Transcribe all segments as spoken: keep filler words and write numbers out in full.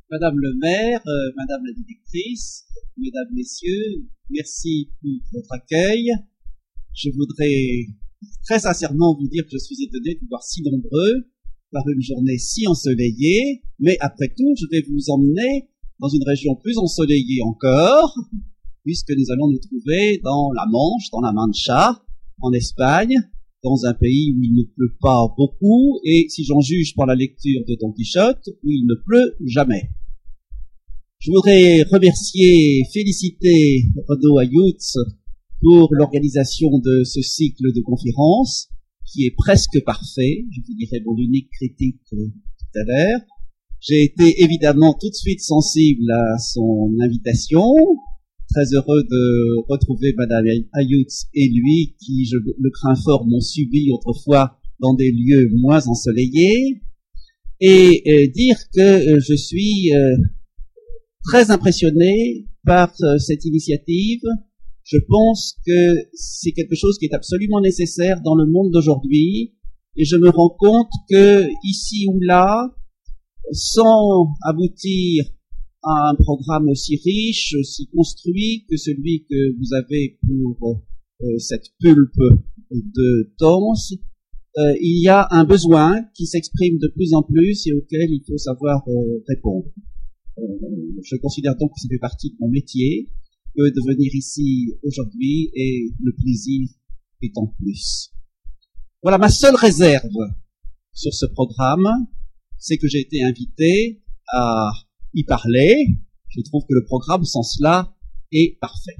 Madame le maire, euh, Madame la directrice, Mesdames, Messieurs, merci pour votre accueil. Je voudrais très sincèrement vous dire que je suis étonné de vous voir si nombreux par une journée si ensoleillée, mais après tout, je vais vous emmener dans une région plus ensoleillée encore, puisque nous allons nous trouver dans la Manche, dans la Mancha, en Espagne, dans un pays où il ne pleut pas beaucoup, et si j'en juge par la lecture de Don Quichotte, où il ne pleut jamais. Je voudrais remercier, féliciter Renaud Ayutz pour l'organisation de ce cycle de conférences, qui est presque parfait. Je vous dirai mon unique critique tout à l'heure. J'ai été évidemment tout de suite sensible à son invitation, très heureux de retrouver Madame Ayutz et lui, qui, je le crains fort, m'ont subi autrefois dans des lieux moins ensoleillés, et euh, dire que euh, je suis euh, très impressionné par euh, cette initiative. Je pense que c'est quelque chose qui est absolument nécessaire dans le monde d'aujourd'hui, et je me rends compte que ici ou là, sans aboutir à un programme aussi riche, aussi construit que celui que vous avez pour euh, cette pulpe de danse, euh, il y a un besoin qui s'exprime de plus en plus et auquel il faut savoir euh, répondre. Euh, je considère donc que ça fait partie de mon métier, que de venir ici aujourd'hui et le plaisir est en plus. Voilà, ma seule réserve sur ce programme, c'est que j'ai été invité à y parler. Je trouve que le programme, sans cela, est parfait.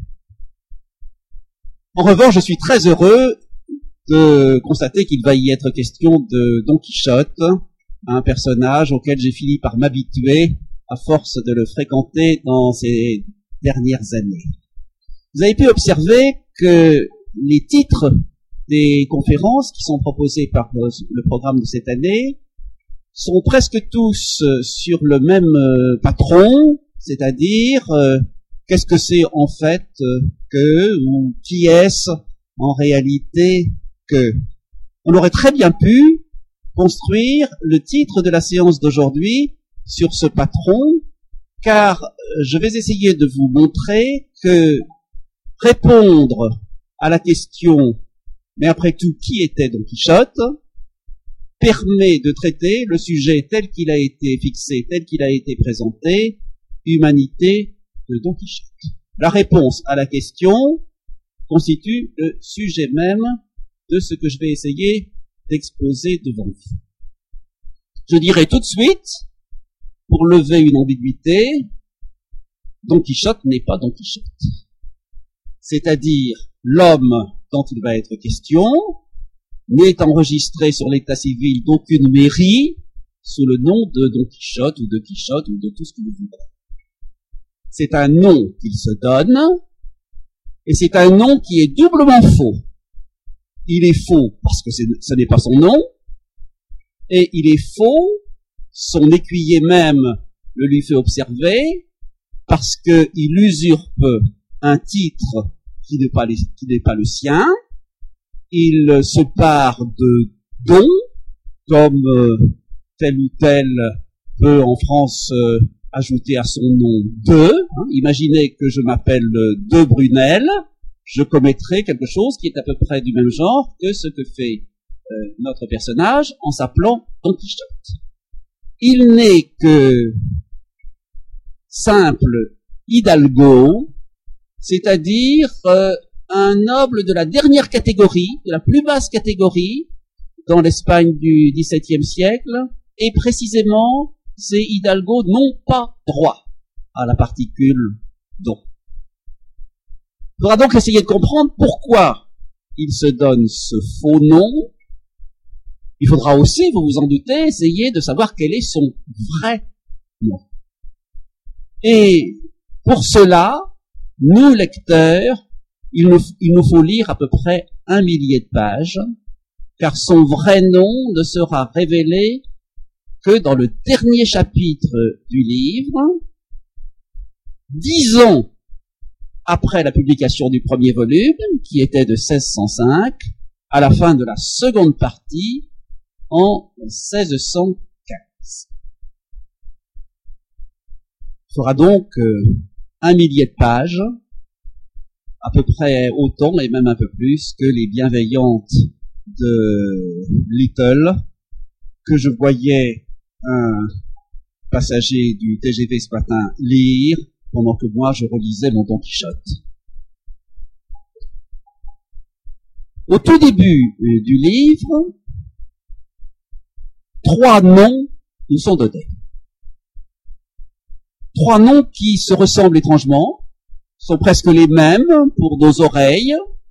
En revanche, je suis très heureux de constater qu'il va y être question de Don Quichotte, un personnage auquel j'ai fini par m'habituer à force de le fréquenter dans ces dernières années. Vous avez pu observer que les titres des conférences qui sont proposées par le programme de cette année sont presque tous sur le même patron, c'est-à-dire euh, qu'est-ce que c'est en fait que, ou qui est-ce en réalité que. On aurait très bien pu construire le titre de la séance d'aujourd'hui sur ce patron, car je vais essayer de vous montrer que répondre à la question « mais après tout, qui était Don Quichotte ?» permet de traiter le sujet tel qu'il a été fixé, tel qu'il a été présenté, humanité de Don Quichotte. La réponse à la question constitue le sujet même de ce que je vais essayer d'exposer devant vous. Je dirai tout de suite, pour lever une ambiguïté, Don Quichotte n'est pas Don Quichotte. C'est-à-dire, l'homme dont il va être question n'est enregistré sur l'état civil d'aucune mairie sous le nom de Don Quichotte ou de Quichotte ou de tout ce que vous voudrez. C'est un nom qu'il se donne, et c'est un nom qui est doublement faux. Il est faux parce que ce n'est pas son nom, et il est faux, son écuyer même le lui fait observer, parce qu'il usurpe un titre qui n'est pas, les, qui n'est pas le sien. Il se pare de don, comme euh, tel ou tel peut en France euh, ajouter à son nom de. Hein. Imaginez que je m'appelle De Brunel, je commettrai quelque chose qui est à peu près du même genre que ce que fait euh, notre personnage en s'appelant Don Quichotte. Il n'est que simple hidalgo, c'est-à-dire euh, un noble de la dernière catégorie, de la plus basse catégorie, dans l'Espagne du dix-septième siècle, et précisément, ces hidalgos n'ont pas droit à la particule don. Il faudra donc essayer de comprendre pourquoi il se donne ce faux nom. Il faudra aussi, vous vous en doutez, essayer de savoir quel est son vrai nom. Et pour cela, nous, lecteurs, Il nous, il nous faut lire à peu près un millier de pages, car son vrai nom ne sera révélé que dans le dernier chapitre du livre, dix ans après la publication du premier volume, qui était de seize cent cinq, à la fin de la seconde partie, en seize cent quinze. fera donc euh, un millier de pages, à peu près autant et même un peu plus que les bienveillantes de Little, que je voyais un passager du T G V ce matin lire pendant que moi je relisais mon Don Quichotte. Au tout début euh, du livre, trois noms nous sont donnés. Trois noms qui se ressemblent étrangement, sont presque les mêmes pour nos oreilles.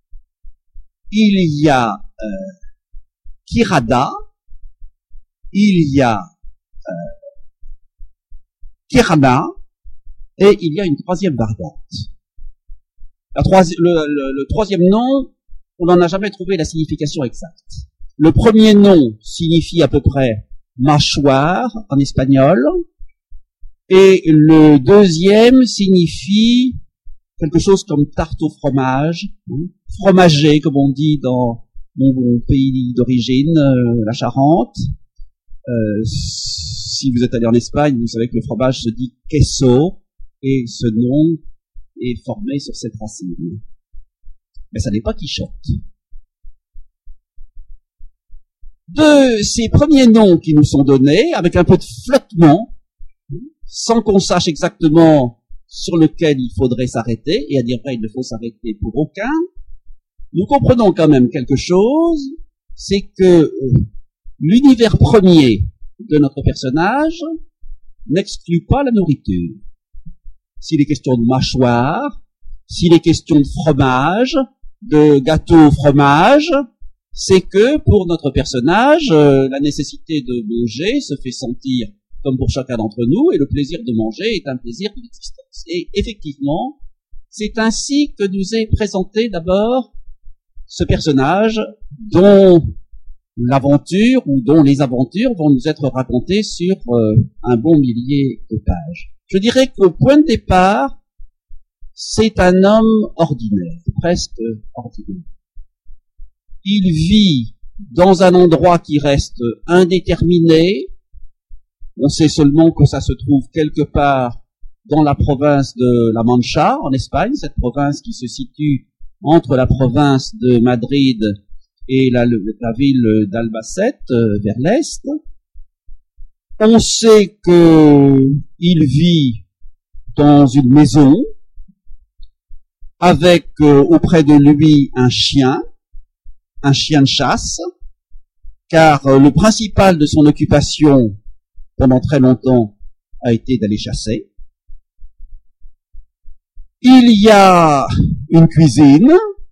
Il y a euh, Kirada, il y a euh, Kirana, et il y a une troisième variante. La troisi- le, le, le troisième nom, on n'en a jamais trouvé la signification exacte. Le premier nom signifie à peu près mâchoire en espagnol, et le deuxième signifie quelque chose comme tarte au fromage, hein, fromager comme on dit dans mon, mon pays d'origine, euh, la Charente. Euh, si vous êtes allé en Espagne, vous savez que le fromage se dit queso, et ce nom est formé sur cette racine. Mais ça n'est pas Quichotte. De ces premiers noms qui nous sont donnés, avec un peu de flottement, sans qu'on sache exactement sur lequel il faudrait s'arrêter, et à dire vrai, il ne faut s'arrêter pour aucun, nous comprenons quand même quelque chose, c'est que l'univers premier de notre personnage n'exclut pas la nourriture. S'il est question de mâchoire, s'il est question de fromage, de gâteau au fromage, c'est que pour notre personnage, euh, la nécessité de manger se fait sentir comme pour chacun d'entre nous, et le plaisir de manger est un plaisir de l'existence. Et effectivement, c'est ainsi que nous est présenté d'abord ce personnage dont l'aventure ou dont les aventures vont nous être racontées sur euh, un bon millier de pages. Je dirais qu'au point de départ, c'est un homme ordinaire, presque ordinaire. Il vit dans un endroit qui reste indéterminé. On sait seulement que ça se trouve quelque part dans la province de La Mancha, en Espagne, cette province qui se situe entre la province de Madrid et la, la ville d'Albacete, euh, vers l'est. On sait qu'il vit dans une maison avec euh, auprès de lui un chien, un chien de chasse, car euh, le principal de son occupation pendant très longtemps a été d'aller chasser. Il y a une cuisine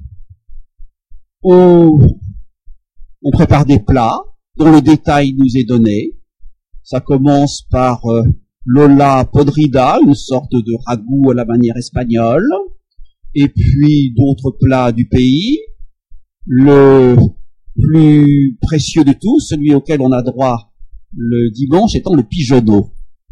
où on prépare des plats dont le détail nous est donné. Ça commence par euh, l'ola podrida, une sorte de ragoût à la manière espagnole, et puis d'autres plats du pays. Le plus précieux de tous, celui auquel on a droit le dimanche, étant le pigeonneau.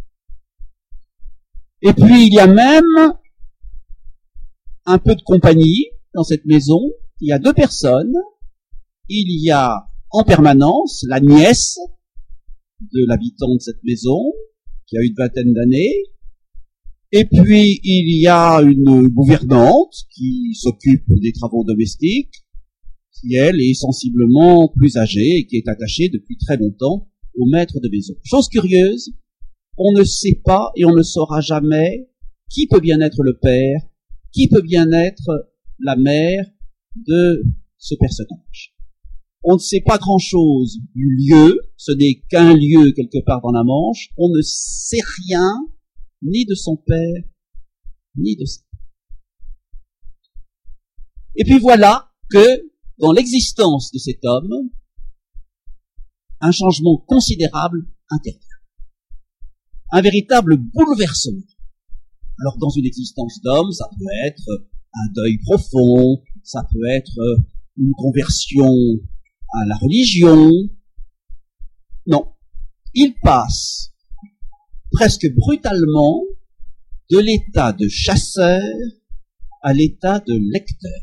Et puis il y a même un peu de compagnie dans cette maison. Il y a deux personnes. Il y a en permanence la nièce de l'habitant de cette maison, qui a une vingtaine d'années. Et puis il y a une gouvernante qui s'occupe des travaux domestiques, qui elle est sensiblement plus âgée et qui est attachée depuis très longtemps au maître de maison. Chose curieuse, on ne sait pas et on ne saura jamais qui peut bien être le père, qui peut bien être la mère de ce personnage. On ne sait pas grand-chose du lieu, ce n'est qu'un lieu quelque part dans la Manche, on ne sait rien ni de son père, ni de sa mère. Et puis voilà que, dans l'existence de cet homme, un changement considérable intervient. Un véritable bouleversement. Alors, dans une existence d'homme, ça peut être un deuil profond, ça peut être une conversion à la religion. Non. Il passe presque brutalement de l'état de chasseur à l'état de lecteur.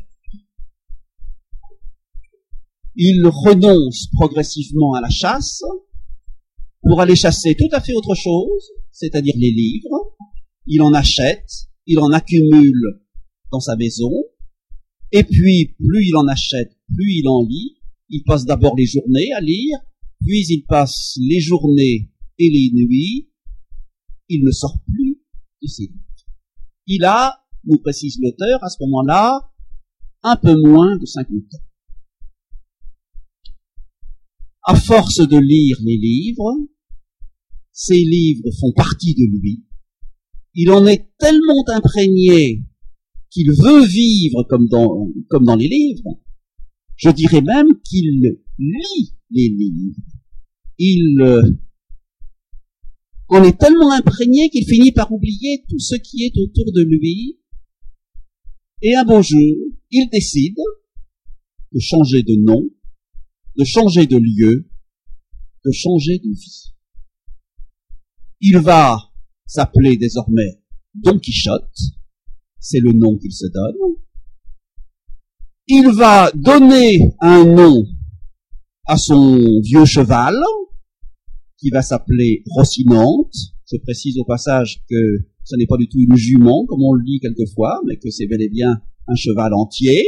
Il renonce progressivement à la chasse pour aller chasser tout à fait autre chose, c'est-à-dire les livres. il en achète, il en accumule dans sa maison, et puis plus il en achète, plus il en lit. Il passe d'abord les journées à lire, puis il passe les journées et les nuits. Il ne sort plus de ses livres. Il a, nous précise l'auteur, à ce moment-là, un peu moins de cinquante ans. À force de lire les livres, ces livres font partie de lui. Il en est tellement imprégné qu'il veut vivre comme dans, comme dans les livres. Je dirais même qu'il lit les livres. Il euh, en est tellement imprégné qu'il finit par oublier tout ce qui est autour de lui. Et un beau jour, il décide de changer de nom, de changer de lieu, de changer de vie. Il va s'appeler désormais Don Quichotte, c'est le nom qu'il se donne. Il va donner un nom à son vieux cheval, qui va s'appeler Rocinante. Je précise au passage que ce n'est pas du tout une jument, comme on le dit quelquefois, mais que c'est bel et bien un cheval entier.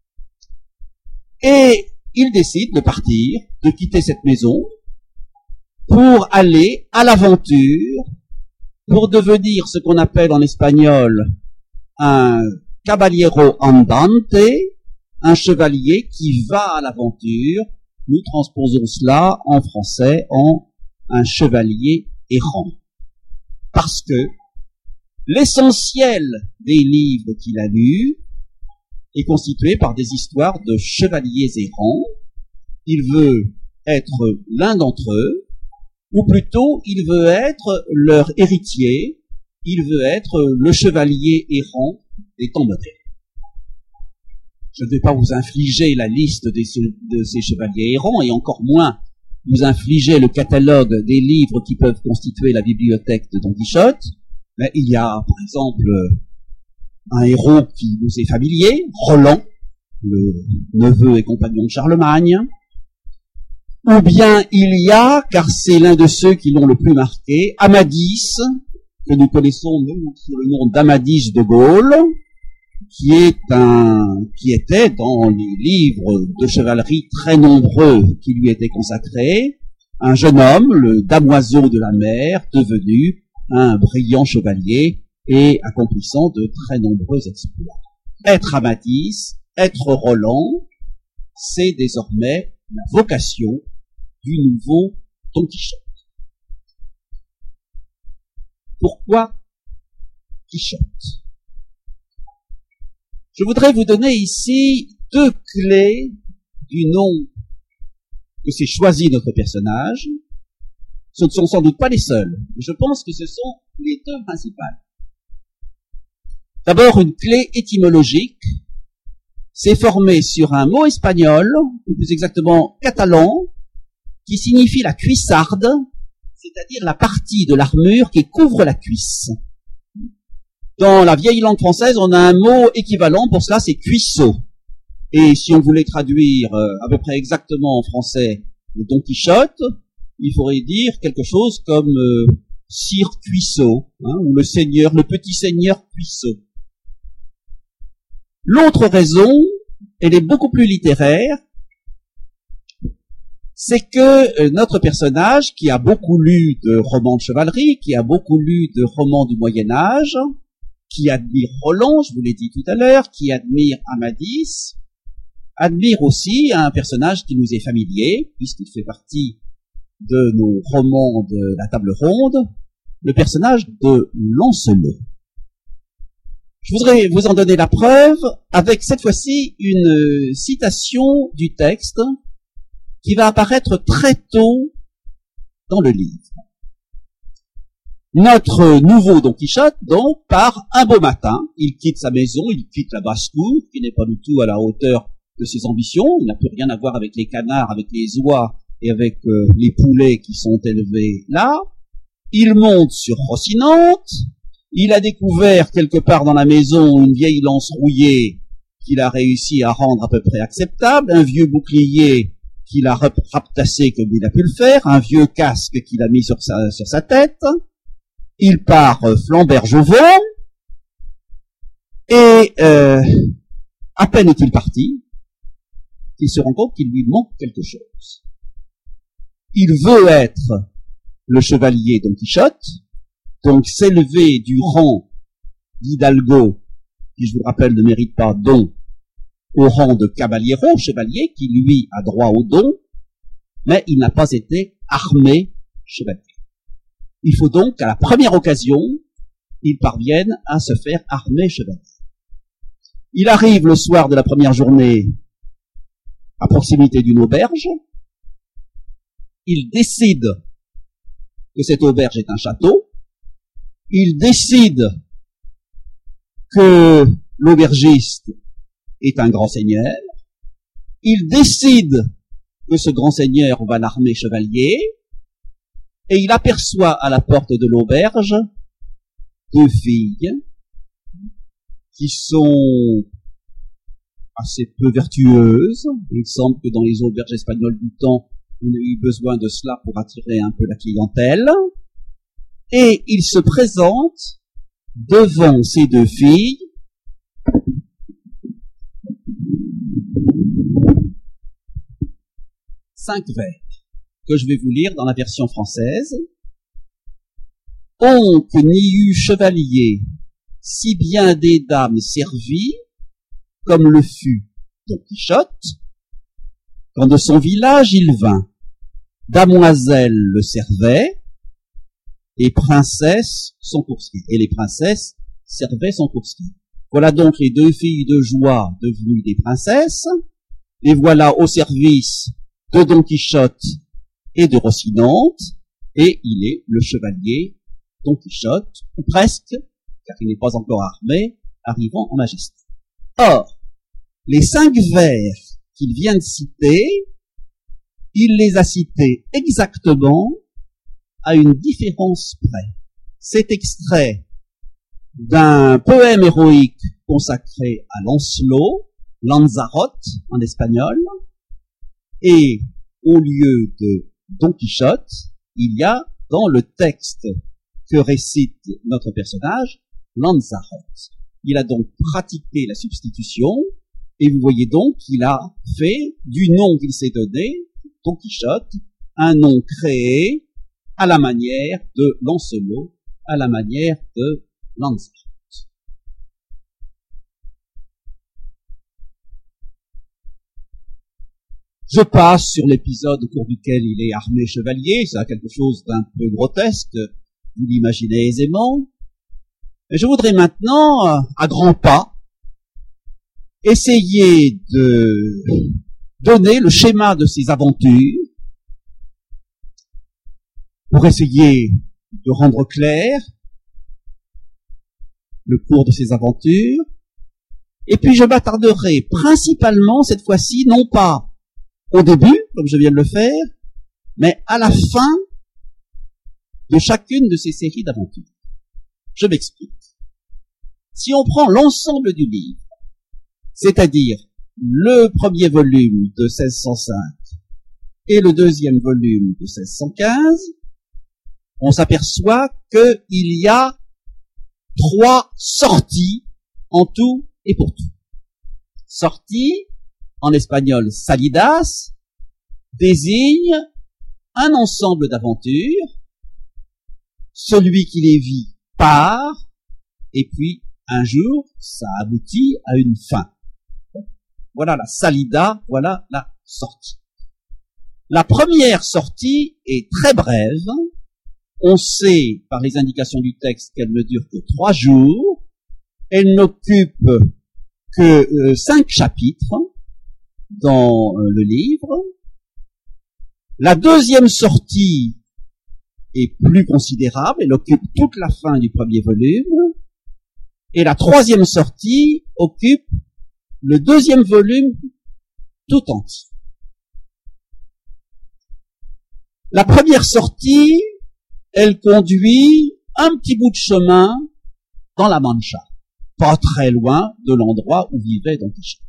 Et il décide de partir, de quitter cette maison, pour aller à l'aventure, pour devenir ce qu'on appelle en espagnol un caballero andante, un chevalier qui va à l'aventure. Nous transposons cela en français en un chevalier errant. Parce que l'essentiel des livres qu'il a lus est constitué par des histoires de chevaliers errants. Il veut être l'un d'entre eux, ou plutôt il veut être leur héritier, il veut être le chevalier errant des temps modernes. Je ne vais pas vous infliger la liste des, de ces chevaliers errants, et encore moins vous infliger le catalogue des livres qui peuvent constituer la bibliothèque de Don Quichotte. Mais il y a, par exemple, un héros qui nous est familier, Roland, le neveu et compagnon de Charlemagne. Ou bien il y a, car c'est l'un de ceux qui l'ont le plus marqué, Amadis, que nous connaissons nous sous le nom d'Amadis de Gaulle, qui est un, qui était dans les livres de chevalerie très nombreux qui lui étaient consacrés, un jeune homme, le damoiseau de la mer, devenu un brillant chevalier et accomplissant de très nombreux exploits. Être Amadis, être Roland, c'est désormais la vocation du nouveau Don Quichotte. Pourquoi Quichotte? Je voudrais vous donner ici deux clés du nom que s'est choisi notre personnage. Ce ne sont sans doute pas les seuls, mais je pense que ce sont les deux principales. D'abord, une clé étymologique. C'est formé sur un mot espagnol, ou plus exactement catalan, qui signifie la cuissarde, c'est-à-dire la partie de l'armure qui couvre la cuisse. Dans la vieille langue française, on a un mot équivalent pour cela, c'est cuisseau. Et si on voulait traduire euh, à peu près exactement en français le Don Quichotte, il faudrait dire quelque chose comme euh, Sire Cuisseau, hein, ou le seigneur, le petit seigneur Cuisseau. L'autre raison, elle est beaucoup plus littéraire, c'est que euh, notre personnage, qui a beaucoup lu de romans de chevalerie, qui a beaucoup lu de romans du Moyen-Âge, qui admire Roland, je vous l'ai dit tout à l'heure, qui admire Amadis, admire aussi un personnage qui nous est familier, puisqu'il fait partie de nos romans de la table ronde, le personnage de Lancelot. Je voudrais vous en donner la preuve avec cette fois-ci une citation du texte qui va apparaître très tôt dans le livre. Notre nouveau Don Quichotte, donc, part un beau matin, il quitte sa maison, il quitte la basse-cour, qui n'est pas du tout à la hauteur de ses ambitions, il n'a plus rien à voir avec les canards, avec les oies et avec euh, les poulets qui sont élevés là. Il monte sur Rocinante, il a découvert quelque part dans la maison une vieille lance rouillée qu'il a réussi à rendre à peu près acceptable, un vieux bouclier qu'il a raptassé comme il a pu le faire, un vieux casque qu'il a mis sur sa, sur sa tête. il part Flambert-Jevons, et euh, à peine est-il parti, il se rend compte qu'il lui manque quelque chose. Il veut être le chevalier Don Quichotte, donc s'élever du rang d'Hidalgo, qui je vous rappelle ne mérite pas don, au rang de caballero, chevalier, qui lui a droit au don, mais il n'a pas été armé chevalier. Il faut donc qu'à la première occasion, il parvienne à se faire armer chevalier. Il arrive le soir de la première journée à proximité d'une auberge. Il décide que cette auberge est un château. Il décide que l'aubergiste est un grand seigneur. Il décide que ce grand seigneur va l'armer chevalier. Et il aperçoit à la porte de l'auberge deux filles qui sont assez peu vertueuses. Il semble que dans les auberges espagnoles du temps, on a eu besoin de cela pour attirer un peu la clientèle. Et il se présente devant ces deux filles cinq vers que je vais vous lire dans la version française. « On que n'y eut chevalier, si bien des dames servies, comme le fut Don Quichotte, quand de son village il vint, damoiselles le servaient, et princesses son coursier. Et les princesses servaient son coursier. Voilà donc les deux filles de joie devenues des princesses, et voilà au service de Don Quichotte et de Rocinante, et il est le chevalier Don Quichotte, ou presque, car il n'est pas encore armé, arrivant en majesté. Or, les cinq vers qu'il vient de citer, il les a cités exactement à une différence près. C'est extrait d'un poème héroïque consacré à Lancelot, Lanzarote en espagnol, et au lieu de Don Quichotte, il y a dans le texte que récite notre personnage, Lanzarote. Il a donc pratiqué la substitution, et vous voyez donc qu'il a fait du nom qu'il s'est donné, Don Quichotte, un nom créé à la manière de Lancelot, à la manière de Lanzarote. Je passe sur l'épisode au cours duquel il est armé chevalier, c'est quelque chose d'un peu grotesque, vous l'imaginez aisément. Et je voudrais maintenant, à grands pas, essayer de donner le schéma de ces aventures pour essayer de rendre clair le cours de ces aventures. Et puis je m'attarderai principalement cette fois-ci, non pas au début, comme je viens de le faire, mais à la fin de chacune de ces séries d'aventures. Je m'explique. Si on prend l'ensemble du livre, c'est-à-dire le premier volume de seize cent cinq et le deuxième volume de seize cent quinze, on s'aperçoit qu'il y a trois sorties en tout et pour tout. Sortie, en espagnol salidas, désigne un ensemble d'aventures. Celui qui les vit part, et puis un jour, ça aboutit à une fin. Voilà la salida, voilà la sortie. La première sortie est très brève. On sait, par les indications du texte, qu'elle ne dure que trois jours. Elle n'occupe que euh, cinq chapitres dans euh, le livre. La deuxième sortie est plus considérable. Elle occupe toute la fin du premier volume. Et la troisième sortie occupe le deuxième volume tout entier. La première sortie, elle conduit un petit bout de chemin dans la Mancha, pas très loin de l'endroit où vivait Don Quichotte.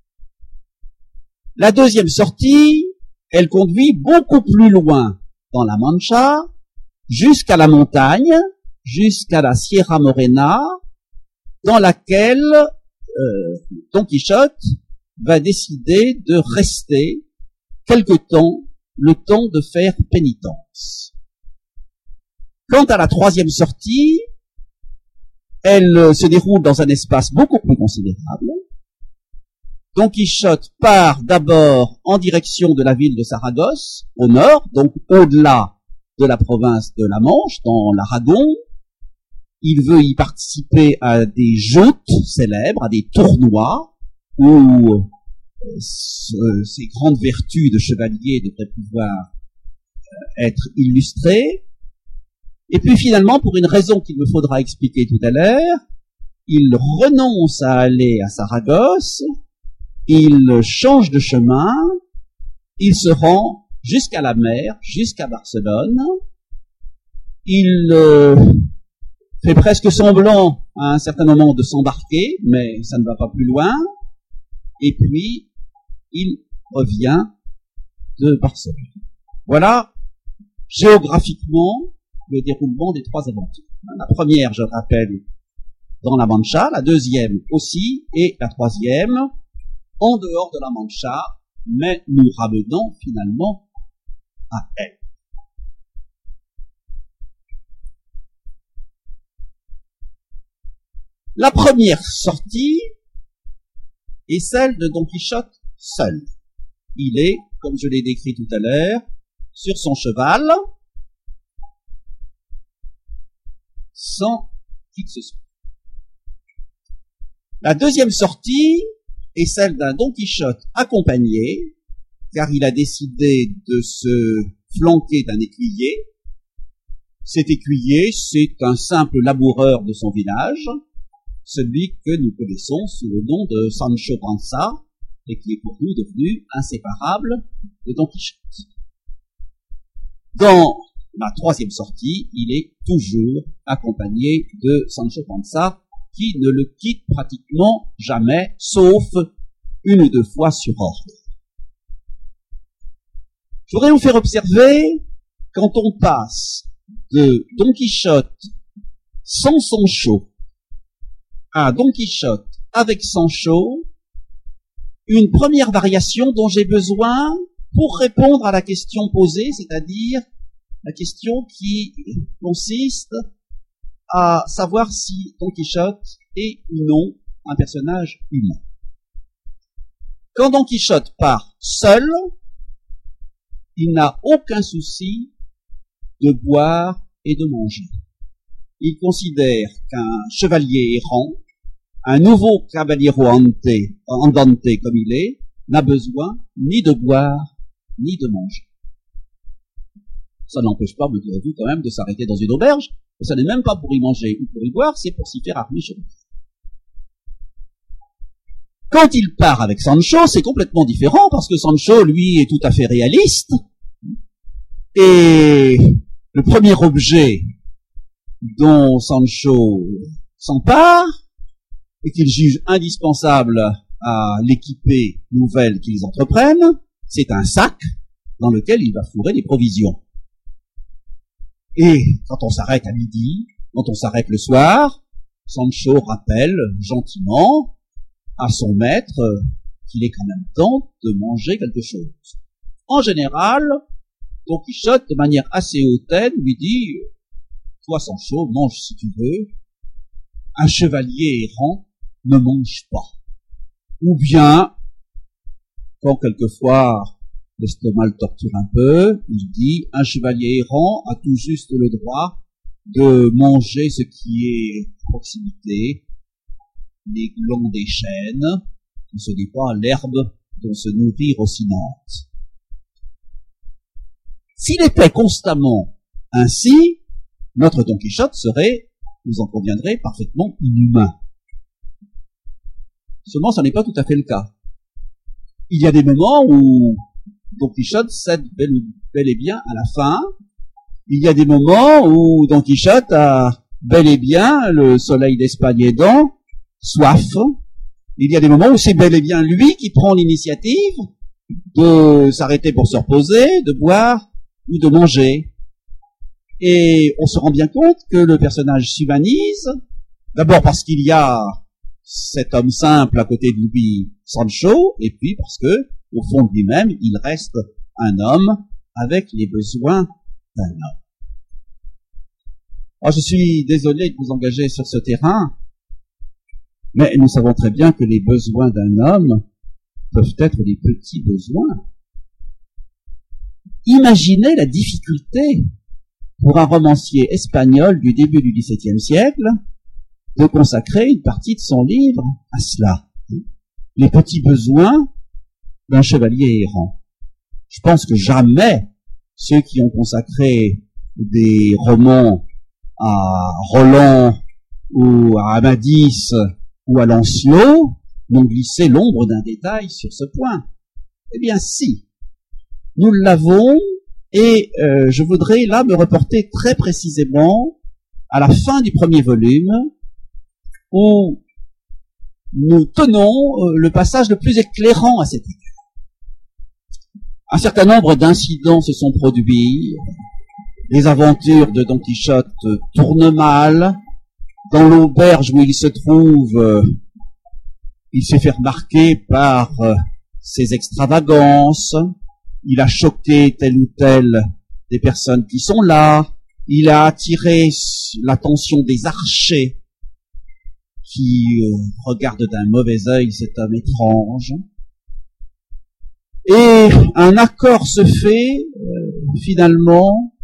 La deuxième sortie, elle conduit beaucoup plus loin dans la Mancha, jusqu'à la montagne, jusqu'à la Sierra Morena, dans laquelle euh, Don Quichotte va décider de rester quelque temps, le temps de faire pénitence. Quant à la troisième sortie, elle se déroule dans un espace beaucoup plus considérable. Don Quichotte part d'abord en direction de la ville de Saragosse, au nord, donc au-delà de la province de la Manche, dans l'Aragon. Il veut y participer à des joutes célèbres, à des tournois, où ces grandes vertus de chevalier devraient pouvoir être illustrées. Et puis finalement, pour une raison qu'il me faudra expliquer tout à l'heure, il renonce à aller à Saragosse, il change de chemin, il se rend jusqu'à la mer, jusqu'à Barcelone, il euh, fait presque semblant à un certain moment de s'embarquer, mais ça ne va pas plus loin, et puis il revient de Barcelone. Voilà, géographiquement, le déroulement des trois aventures. La première, je rappelle, dans la Mancha, la deuxième aussi, et la troisième, en dehors de la Mancha, mais nous ramenant finalement à elle. La première sortie est celle de Don Quichotte seul. Il est, comme je l'ai décrit tout à l'heure, sur son cheval, sans qui que ce soit. La deuxième sortie est celle d'un Don Quichotte accompagné, car il a décidé de se flanquer d'un écuyer. Cet écuyer, c'est un simple laboureur de son village, celui que nous connaissons sous le nom de Sancho Panza, et qui est pour nous devenu inséparable de Don Quichotte. Dans la troisième sortie, il est toujours accompagné de Sancho Panza, qui ne le quitte pratiquement jamais, sauf une ou deux fois sur ordre. Je voudrais vous faire observer, quand on passe de Don Quichotte sans Sancho à Don Quichotte avec Sancho, une première variation dont j'ai besoin pour répondre à la question posée, c'est-à-dire la question qui consiste à savoir si Don Quichotte est ou non un personnage humain. Quand Don Quichotte part seul, il n'a aucun souci de boire et de manger. Il considère qu'un chevalier errant, un nouveau caballero andante comme il est, n'a besoin ni de boire ni de manger. Ça n'empêche pas, malgré tout, quand même, de s'arrêter dans une auberge. Ça n'est même pas pour y manger ou pour y boire, c'est pour s'y faire armer chez lui. Quand il part avec Sancho, c'est complètement différent, parce que Sancho, lui, est tout à fait réaliste. Et le premier objet dont Sancho s'empare, et qu'il juge indispensable à l'équipée nouvelle qu'ils entreprennent, c'est un sac dans lequel il va fourrer des provisions. Et quand on s'arrête à midi, quand on s'arrête le soir, Sancho rappelle gentiment à son maître qu'il est quand même temps de manger quelque chose. En général, Don Quichotte, de manière assez hautaine, lui dit « Toi, Sancho, mange si tu veux. Un chevalier errant ne mange pas. » Ou bien, quand quelquefois l'estomac le torture un peu, il dit « Un chevalier errant a tout juste le droit de manger ce qui est à proximité, les glands des chênes, ne se dit pas l'herbe dont se nourrit Rocinante. » S'il était constamment ainsi, notre Don Quichotte serait, vous en conviendrez, parfaitement inhumain. Seulement, ça n'est pas tout à fait le cas. Il y a des moments où Don Quichotte cède bel, bel et bien à la faim. Il y a des moments où Don Quichotte a bel et bien, le soleil d'Espagne aidant, soif. Il y a des moments où c'est bel et bien lui qui prend l'initiative de s'arrêter pour se reposer, de boire ou de manger. Et on se rend bien compte que le personnage s'humanise, d'abord parce qu'il y a cet homme simple à côté de lui, Sancho, et puis parce que, au fond de lui-même, il reste un homme avec les besoins d'un homme. Alors, je suis désolé de vous engager sur ce terrain, mais nous savons très bien que les besoins d'un homme peuvent être des petits besoins. Imaginez la difficulté pour un romancier espagnol du début du dix-septième siècle de consacrer une partie de son livre à cela. Les petits besoins d'un chevalier errant. Je pense que jamais ceux qui ont consacré des romans à Roland ou à Amadis ou à Lancelot n'ont glissé l'ombre d'un détail sur ce point. Eh bien si, nous l'avons, et euh, je voudrais là me reporter très précisément à la fin du premier volume, où nous tenons euh, le passage le plus éclairant à cet égard. Un certain nombre d'incidents se sont produits, les aventures de Don Quichotte tournent mal, dans l'auberge où il se trouve, euh, il s'est fait remarquer par euh, ses extravagances, il a choqué telle ou telle des personnes qui sont là, il a attiré l'attention des archers qui euh, regardent d'un mauvais œil cet homme étrange. Et un accord se fait, euh, finalement,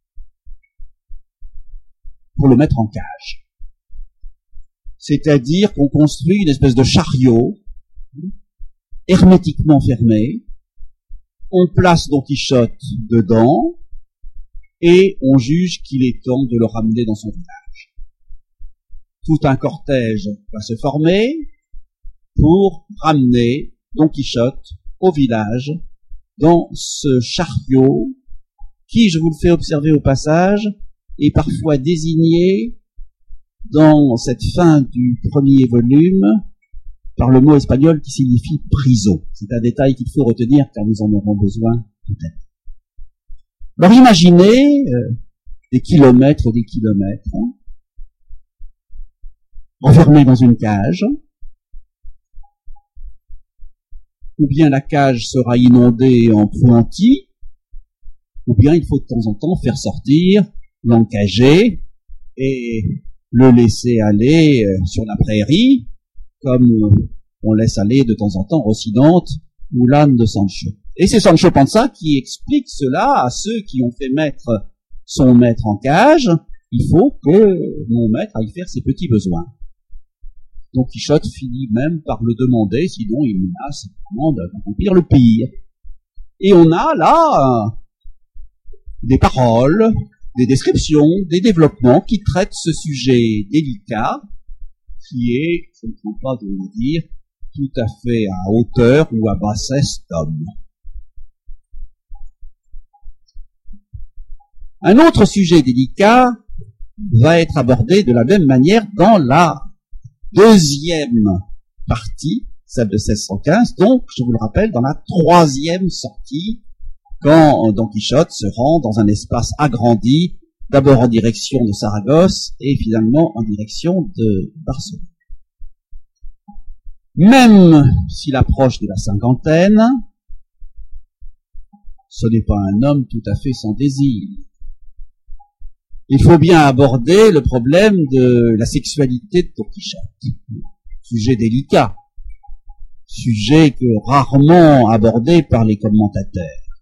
pour le mettre en cage. C'est-à-dire qu'on construit une espèce de chariot, hermétiquement fermé, on place Don Quichotte dedans, et on juge qu'il est temps de le ramener dans son village. Tout un cortège va se former pour ramener Don Quichotte au village, dans ce chariot qui, je vous le fais observer au passage, est parfois désigné dans cette fin du premier volume par le mot espagnol qui signifie prison. C'est un détail qu'il faut retenir car nous en aurons besoin peut-être. Alors imaginez euh, des kilomètres et des kilomètres hein, enfermés dans une cage, ou bien la cage sera inondée en pointis, ou bien il faut de temps en temps faire sortir, l'encager et le laisser aller euh, sur la prairie, comme on laisse aller de temps en temps Rocinante ou l'âne de Sancho. Et c'est Sancho Panza qui explique cela à ceux qui ont fait mettre son maître en cage. Il faut que mon maître aille faire ses petits besoins. Donc Quichotte finit même par le demander, sinon il menace vraiment d'accomplir le pire. Et on a là euh, des paroles, des descriptions, des développements qui traitent ce sujet délicat, qui est, je ne prends pas de le dire, tout à fait à hauteur ou à bassesse d'homme. Un autre sujet délicat va être abordé de la même manière dans la deuxième partie, celle de seize cent quinze, donc, je vous le rappelle, dans la troisième sortie, quand Don Quichotte se rend dans un espace agrandi, d'abord en direction de Saragosse et finalement en direction de Barcelone. Même s'il approche de la cinquantaine, ce n'est pas un homme tout à fait sans désir. Il faut bien aborder le problème de la sexualité de Don Quichotte. Sujet délicat. Sujet que rarement abordé par les commentateurs.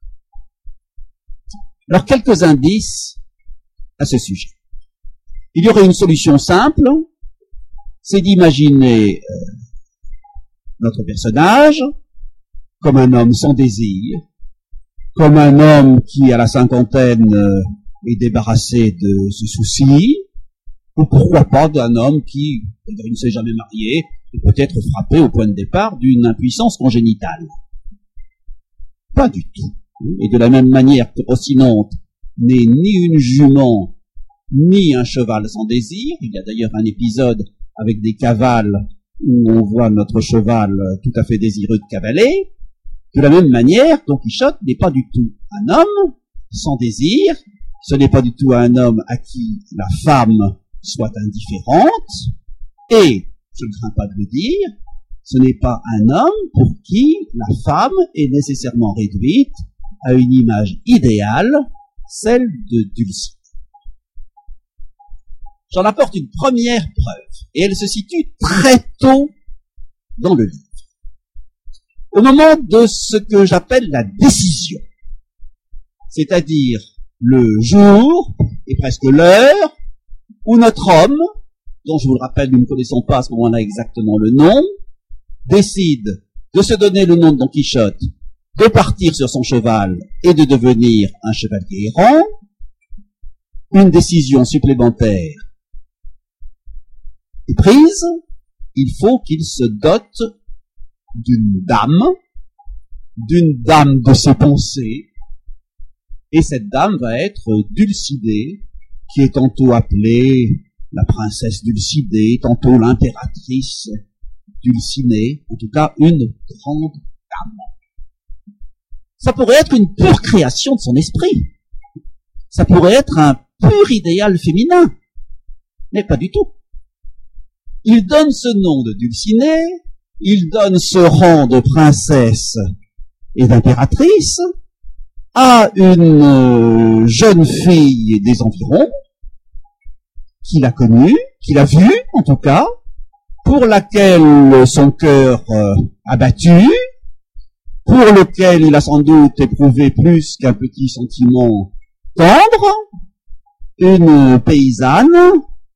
Alors, quelques indices à ce sujet. Il y aurait une solution simple, c'est d'imaginer euh, notre personnage comme un homme sans désir, comme un homme qui, à la cinquantaine, euh, est débarrassé de ce souci, ou pourquoi pas d'un homme qui, il ne s'est jamais marié, et peut-être frappé au point de départ d'une impuissance congénitale. Pas du tout. Et de la même manière que Rocinante n'est ni une jument, ni un cheval sans désir, il y a d'ailleurs un épisode avec des cavales où on voit notre cheval tout à fait désireux de cavaler, de la même manière, Don Quichotte n'est pas du tout un homme sans désir, Ce n'est pas du tout un homme à qui la femme soit indifférente, et, je ne crains pas de le dire, ce n'est pas un homme pour qui la femme est nécessairement réduite à une image idéale, celle de Dulcinée. J'en apporte une première preuve, et elle se situe très tôt dans le livre. Au moment de ce que j'appelle la décision, c'est-à-dire le jour, et presque l'heure, où notre homme, dont je vous le rappelle, nous ne connaissons pas à ce moment-là exactement le nom, décide de se donner le nom de Don Quichotte, de partir sur son cheval et de devenir un chevalier errant. Une décision supplémentaire est prise, il faut qu'il se dote d'une dame, d'une dame de ses pensées, et cette dame va être Dulcinée, qui est tantôt appelée la princesse Dulcinée, tantôt l'impératrice Dulcinée, en tout cas une grande dame. Ça pourrait être une pure création de son esprit. Ça pourrait être un pur idéal féminin, mais pas du tout. Il donne ce nom de Dulcinée, il donne ce rang de princesse et d'impératrice à une jeune fille des environs, qu'il a connue, qu'il a vue en tout cas, pour laquelle son cœur euh, a battu, pour lequel il a sans doute éprouvé plus qu'un petit sentiment tendre, une paysanne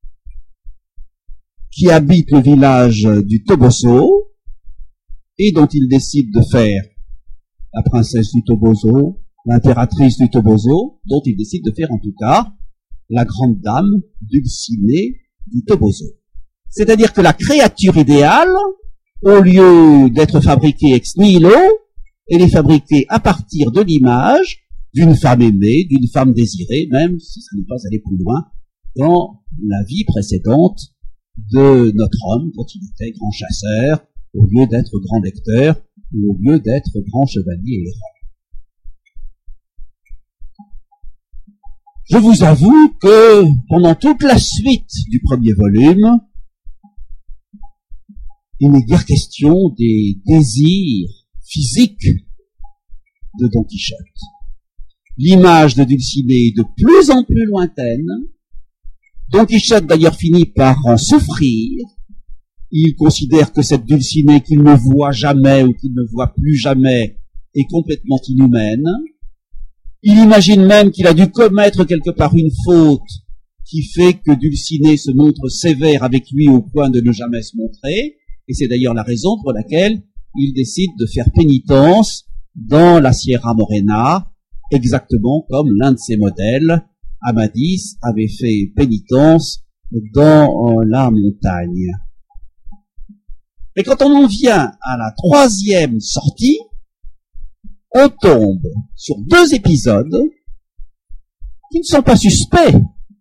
qui habite le village du Toboso et dont il décide de faire la princesse du Toboso, l'impératrice du Toboso, dont il décide de faire en tout cas la grande dame Dulcinée du Toboso. C'est-à-dire que la créature idéale, au lieu d'être fabriquée ex nihilo, elle est fabriquée à partir de l'image d'une femme aimée, d'une femme désirée, même si ce n'est pas aller plus loin dans la vie précédente de notre homme, quand il était grand chasseur, au lieu d'être grand lecteur, ou au lieu d'être grand chevalier errant. Je vous avoue que pendant toute la suite du premier volume, il n'est guère question des désirs physiques de Don Quichotte. L'image de Dulcinée est de plus en plus lointaine. Don Quichotte d'ailleurs finit par en souffrir. Il considère que cette Dulcinée qu'il ne voit jamais ou qu'il ne voit plus jamais est complètement inhumaine. Il imagine même qu'il a dû commettre quelque part une faute qui fait que Dulcinée se montre sévère avec lui au point de ne jamais se montrer. Et c'est d'ailleurs la raison pour laquelle il décide de faire pénitence dans la Sierra Morena, exactement comme l'un de ses modèles, Amadis, avait fait pénitence dans la montagne. Et quand on en vient à la troisième sortie, on tombe sur deux épisodes qui ne sont pas suspects,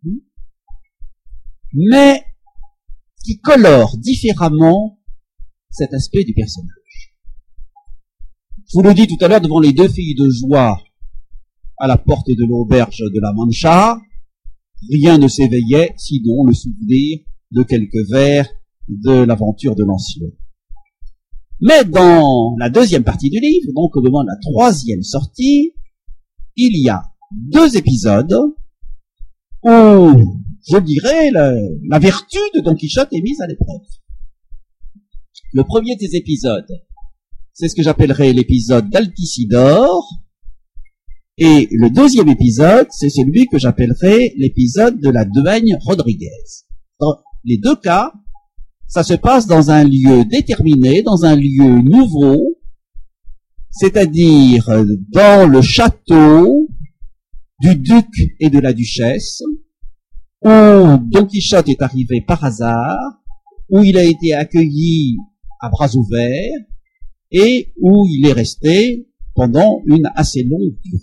mais qui colorent différemment cet aspect du personnage. Je vous le dis tout à l'heure devant les deux filles de joie à la porte de l'auberge de la Mancha, rien ne s'éveillait sinon le souvenir de quelques vers de l'aventure de Lancelot. Mais dans la deuxième partie du livre, donc au moment de la troisième sortie, il y a deux épisodes où, je dirais, la, la vertu de Don Quichotte est mise à l'épreuve. Le premier des épisodes, c'est ce que j'appellerais l'épisode d'Altisidore, et le deuxième épisode, c'est celui que j'appellerais l'épisode de la duègne Rodriguez. Dans les deux cas, ça se passe dans un lieu déterminé, dans un lieu nouveau, c'est-à-dire dans le château du duc et de la duchesse, où Don Quichotte est arrivé par hasard, où il a été accueilli à bras ouverts, et où il est resté pendant une assez longue durée.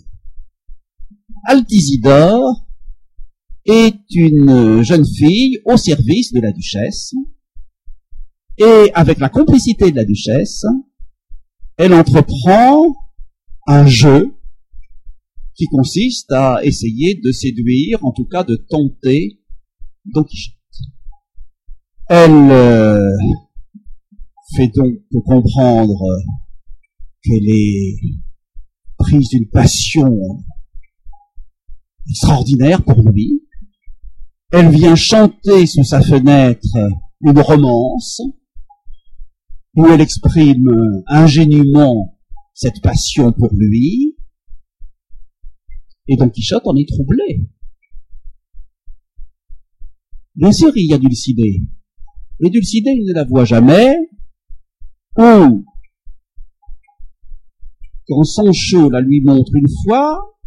Altisidore est une jeune fille au service de la duchesse, et avec la complicité de la duchesse, elle entreprend un jeu qui consiste à essayer de séduire, en tout cas de tenter Don Quichotte. Elle euh, fait donc comprendre qu'elle est prise d'une passion extraordinaire pour lui. Elle vient chanter sous sa fenêtre une romance où elle exprime ingénument cette passion pour lui. Et Don Quichotte en est troublé. Bien sûr, il y a Dulcinée. Et Dulcinée, il ne la voit jamais. Ou, quand Sancho la lui montre une fois,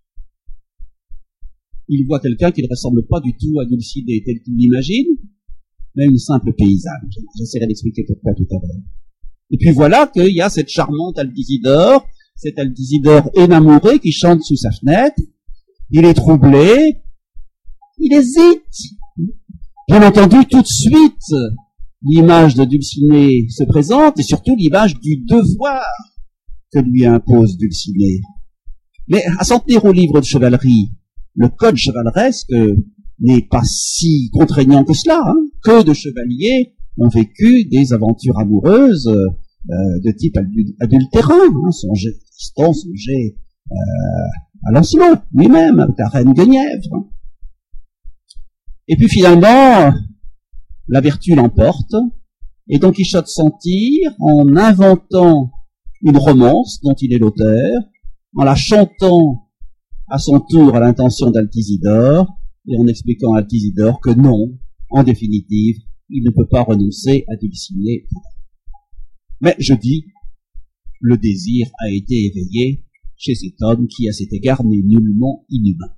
il voit quelqu'un qui ne ressemble pas du tout à Dulcinée tel qu'il l'imagine, mais une simple paysanne. J'essaierai d'expliquer pourquoi tout à l'heure. Et puis voilà qu'il y a cette charmante Altisidore, cet Altisidore énamouré qui chante sous sa fenêtre. Il est troublé, il hésite. Bien entendu, tout de suite, l'image de Dulcinée se présente, et surtout l'image du devoir que lui impose Dulcinée. Mais à s'en tenir au livre de chevalerie, le code chevaleresque n'est pas si contraignant que cela. Hein. Que de chevaliers ont vécu des aventures amoureuses euh, de type adultérin. Hein. Songez Tristan, songez euh, à Lancelot lui-même, avec la reine Guenièvre. Et puis finalement, la vertu l'emporte, et Don Quichotte s'en tire en inventant une romance dont il est l'auteur, en la chantant à son tour à l'intention d'Altisidore, et en expliquant à Altisidore que non, en définitive, il ne peut pas renoncer à Dulcinée. Mais je dis, le désir a été éveillé chez cet homme qui, à cet égard, n'est nullement inhumain.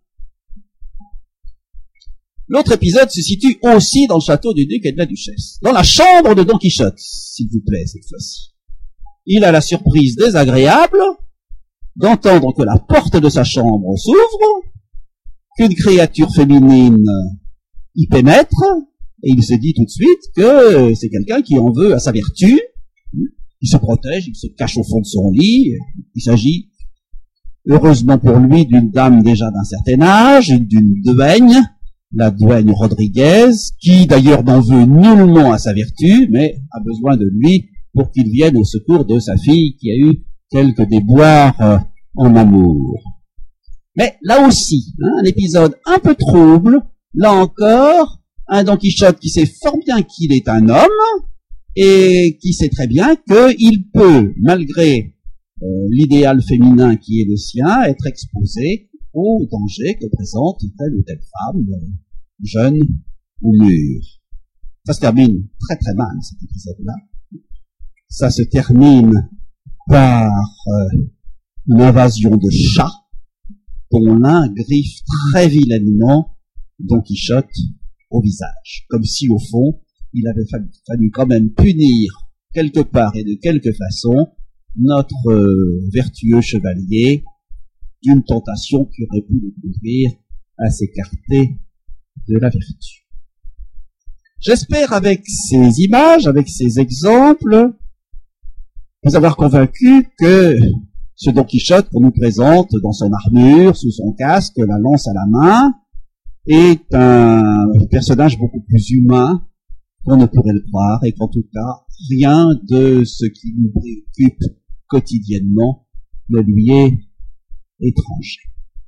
L'autre épisode se situe aussi dans le château du duc et de la duchesse, dans la chambre de Don Quichotte, s'il vous plaît, cette fois-ci. Il a la surprise désagréable d'entendre que la porte de sa chambre s'ouvre, qu'une créature féminine y pénètre, et il se dit tout de suite que c'est quelqu'un qui en veut à sa vertu. Il se protège, il se cache au fond de son lit. Il s'agit, heureusement pour lui, d'une dame déjà d'un certain âge, d'une duègne, la duègne Rodriguez, qui d'ailleurs n'en veut nullement à sa vertu, mais a besoin de lui pour qu'il vienne au secours de sa fille qui a eu quelques déboires euh, en amour. Mais là aussi, hein, un épisode un peu trouble, là encore, un Don Quichotte qui sait fort bien qu'il est un homme et qui sait très bien qu'il peut, malgré euh, l'idéal féminin qui est le sien, être exposé aux dangers que présente telle ou telle femme, euh, jeune ou mûre. Ça se termine très très mal, cet épisode-là. Ça se termine par euh, une invasion de chats dont l'un griffe très vilainement Don Quichotte au visage, comme si au fond il avait fallu, fallu quand même punir quelque part et de quelque façon notre euh, vertueux chevalier d'une tentation qui aurait pu le conduire à s'écarter de la vertu. J'espère avec ces images, avec ces exemples, vous avoir convaincu que ce Don Quichotte qu'on nous présente dans son armure, sous son casque, la lance à la main, est un personnage beaucoup plus humain qu'on ne pourrait le croire, et qu'en tout cas, rien de ce qui nous préoccupe quotidiennement ne lui est étranger.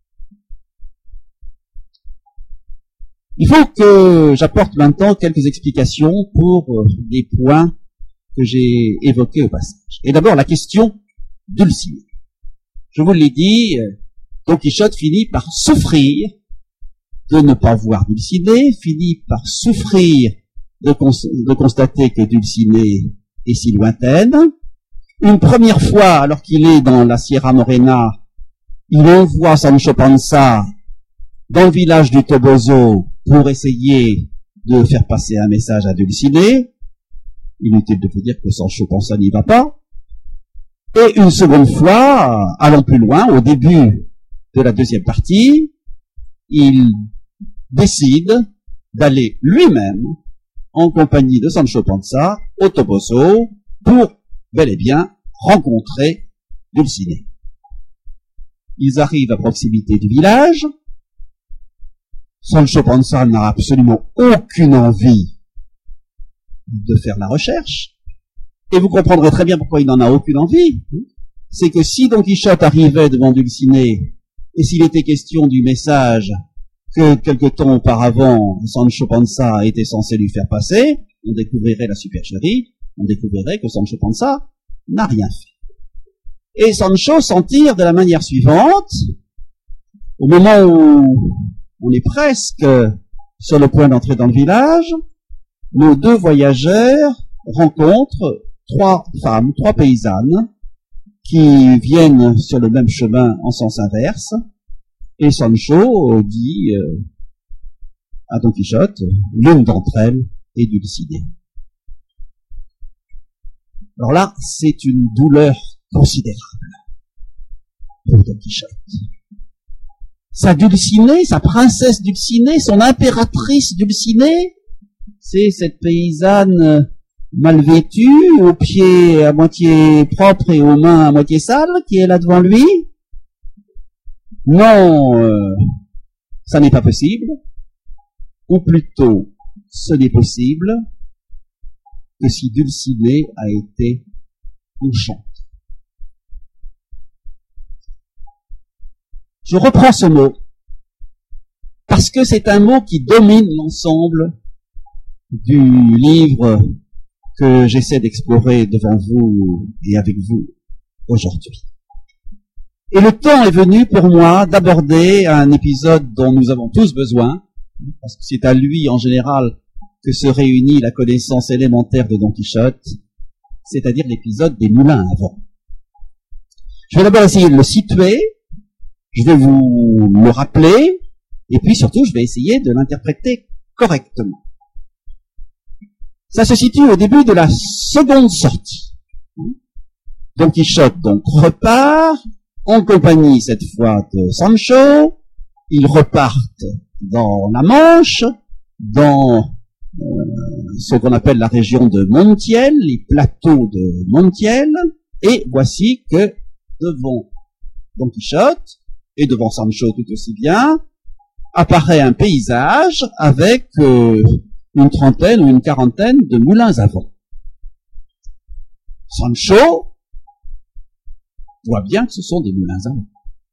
Il faut que j'apporte maintenant quelques explications pour les points que j'ai évoqués au passage. Et d'abord, la question Dulcinée. Je vous l'ai dit, Don Quichotte finit par souffrir de ne pas voir Dulcinée, finit par souffrir de, cons de constater que Dulcinée est si lointaine. Une première fois, alors qu'il est dans la Sierra Morena, il envoie Sancho Panza dans le village du Toboso pour essayer de faire passer un message à Dulcinée. Inutile de vous dire que Sancho Panza n'y va pas. Et une seconde fois, allons plus loin, au début de la deuxième partie, il décide d'aller lui-même en compagnie de Sancho Panza au Toboso pour bel et bien rencontrer Dulcinée. Ils arrivent à proximité du village. Sancho Panza n'a absolument aucune envie de faire la recherche. Et vous comprendrez très bien pourquoi il n'en a aucune envie. C'est que si Don Quichotte arrivait devant Dulcinée, et s'il était question du message que quelque temps auparavant Sancho Panza était censé lui faire passer, on découvrirait la supercherie, on découvrirait que Sancho Panza n'a rien fait. Et Sancho s'en tire de la manière suivante. Au moment où on est presque sur le point d'entrer dans le village, nos deux voyageurs rencontrent trois femmes, trois paysannes, qui viennent sur le même chemin en sens inverse, et Sancho dit euh, à Don Quichotte, l'une d'entre elles est Dulcinée. Alors là, c'est une douleur considérable pour Don Quichotte. Sa Dulcinée, sa princesse Dulcinée, son impératrice Dulcinée, c'est cette paysanne mal vêtue, aux pieds à moitié propres et aux mains à moitié sales, qui est là devant lui. Non, euh, ça n'est pas possible. Ou plutôt, ce n'est possible que si Dulcinée a été enchantée. Je reprends ce mot, parce que c'est un mot qui domine l'ensemble du livre que j'essaie d'explorer devant vous et avec vous aujourd'hui. Et le temps est venu pour moi d'aborder un épisode dont nous avons tous besoin, parce que c'est à lui en général que se réunit la connaissance élémentaire de Don Quichotte, c'est-à-dire l'épisode des moulins à vent. Je vais d'abord essayer de le situer, je vais vous le rappeler, et puis surtout je vais essayer de l'interpréter correctement. Ça se situe au début de la seconde sortie. Don Quichotte donc repart, en compagnie cette fois de Sancho. Ils repartent dans la Manche, dans euh, ce qu'on appelle la région de Montiel, les plateaux de Montiel, et voici que devant Don Quichotte, et devant Sancho tout aussi bien, apparaît un paysage avec euh, une trentaine ou une quarantaine de moulins à vent. Sancho voit bien que ce sont des moulins à vent.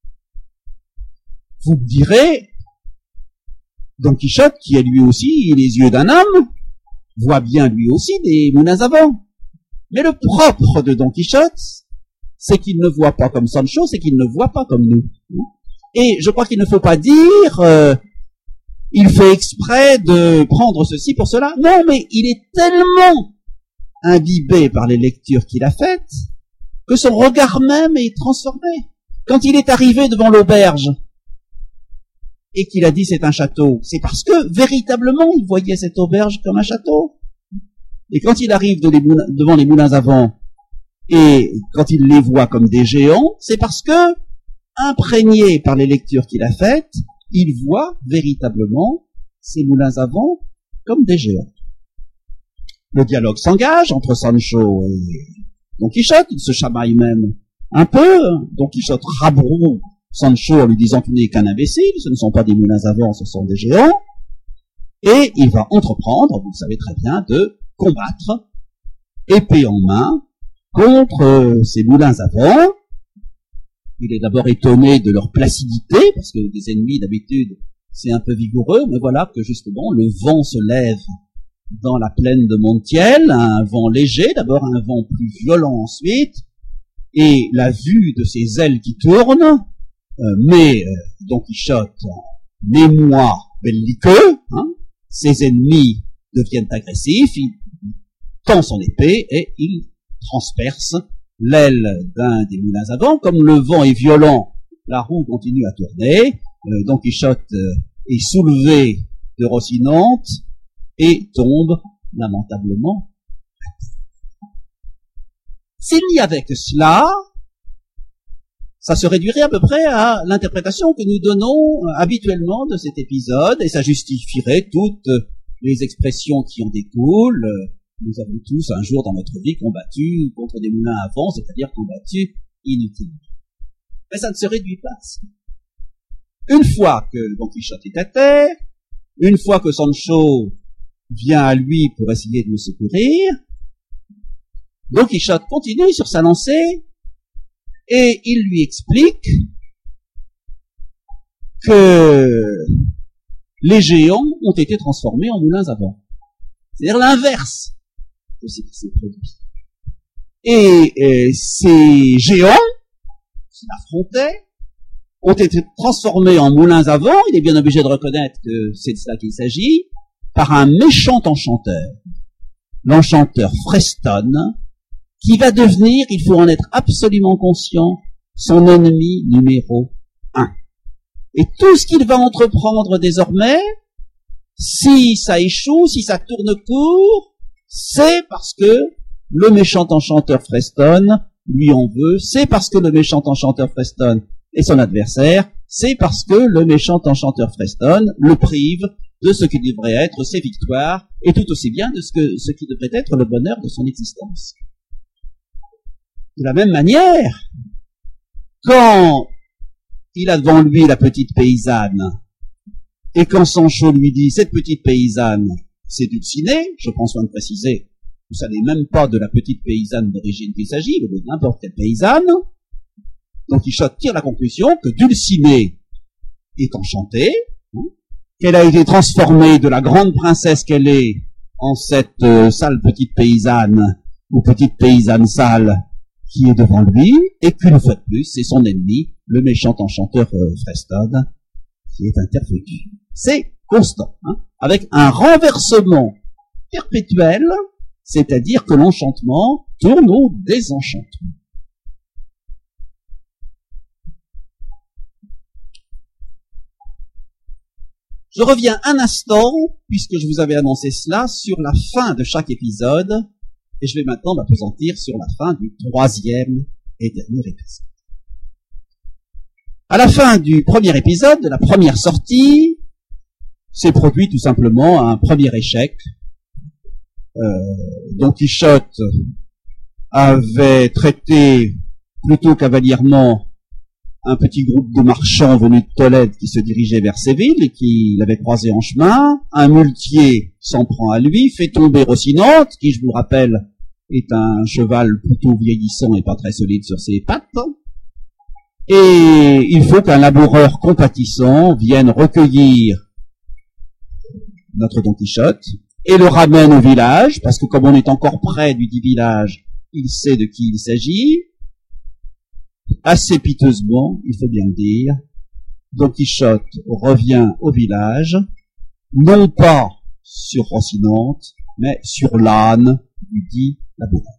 Vous me direz, Don Quichotte, qui a lui aussi les yeux d'un homme, voit bien lui aussi des moulins à vent. Mais le propre de Don Quichotte, c'est qu'il ne voit pas comme Sancho, c'est qu'il ne voit pas comme nous. Et je crois qu'il ne faut pas dire... Euh, il fait exprès de prendre ceci pour cela. Non, mais il est tellement imbibé par les lectures qu'il a faites que son regard même est transformé. Quand il est arrivé devant l'auberge et qu'il a dit c'est un château, c'est parce que véritablement il voyait cette auberge comme un château. Et quand il arrive de les moulins, devant les moulins à vent et quand il les voit comme des géants, c'est parce que, imprégné par les lectures qu'il a faites, il voit véritablement ces moulins à vent comme des géants. Le dialogue s'engage entre Sancho et Don Quichotte, il se chamaille même un peu. Don Quichotte rabroue Sancho en lui disant qu'il n'est qu'un imbécile, ce ne sont pas des moulins à vent, ce sont des géants. Et il va entreprendre, vous le savez très bien, de combattre, épée en main, contre ces moulins à vent. Il est d'abord étonné de leur placidité, parce que des ennemis, d'habitude, c'est un peu vigoureux, mais voilà que justement, le vent se lève dans la plaine de Montiel, un vent léger, d'abord un vent plus violent ensuite, et la vue de ces ailes qui tournent, euh, met euh, Don Quichotte en émoi belliqueux, hein, ses ennemis deviennent agressifs, il tend son épée et il transperce l'aile d'un des moulins à vent. Comme le vent est violent, la roue continue à tourner, euh, Don Quichotte euh, est soulevé de Rocinante et tombe lamentablement. S'il n'y avait que cela, ça se réduirait à peu près à l'interprétation que nous donnons habituellement de cet épisode, et ça justifierait toutes les expressions qui en découlent. Nous avons tous un jour dans notre vie combattu contre des moulins à vent, c'est-à-dire combattu inutilement. Mais ça ne se réduit pas à ça. Une fois que Don Quichotte est à terre, une fois que Sancho vient à lui pour essayer de le secourir, Don Quichotte continue sur sa lancée et il lui explique que les géants ont été transformés en moulins à vent. C'est-à-dire l'inverse de ce qui s'est produit. Et, et ces géants qui l'affrontaient ont été transformés en moulins à vent. Il est bien obligé de reconnaître que c'est de cela qu'il s'agit, par un méchant enchanteur, l'enchanteur Freston, qui va devenir, il faut en être absolument conscient, son ennemi numéro un. Et tout ce qu'il va entreprendre désormais, si ça échoue, si ça tourne court, c'est parce que le méchant enchanteur Freston lui en veut, c'est parce que le méchant enchanteur Freston est son adversaire, c'est parce que le méchant enchanteur Freston le prive de ce qui devrait être ses victoires, et tout aussi bien de ce, que, ce qui devrait être le bonheur de son existence. De la même manière, quand il a devant lui la petite paysanne, et quand Sancho lui dit, cette petite paysanne, c'est Dulcinée, je prends soin de préciser, vous savez même pas de la petite paysanne d'origine qu'il s'agit, mais de n'importe quelle paysanne, donc Quichotte tire la conclusion que Dulcinée est enchantée, hein, qu'elle a été transformée de la grande princesse qu'elle est en cette euh, sale petite paysanne, ou petite paysanne sale, qui est devant lui, et qu'une fois de plus, c'est son ennemi, le méchant enchanteur euh, Freston, qui est intervenu. C'est constant, hein, avec un renversement perpétuel, c'est-à-dire que l'enchantement tourne au désenchantement. Je reviens un instant, puisque je vous avais annoncé cela, sur la fin de chaque épisode, et je vais maintenant m'appesantir sur la fin du troisième et dernier épisode. À la fin du premier épisode, de la première sortie, s'est produit tout simplement un premier échec. Euh, Don Quichotte avait traité plutôt cavalièrement un petit groupe de marchands venus de Tolède qui se dirigeaient vers Séville et qui l'avaient croisé en chemin. Un muletier s'en prend à lui, fait tomber Rocinante, qui, je vous rappelle, est un cheval plutôt vieillissant et pas très solide sur ses pattes. Et il faut qu'un laboureur compatissant vienne recueillir notre Don Quichotte et le ramène au village, parce que comme on est encore près du dit village, il sait de qui il s'agit. Assez piteusement, il faut bien le dire, Don Quichotte revient au village, non pas sur Rocinante, mais sur l'âne du dit laboureur.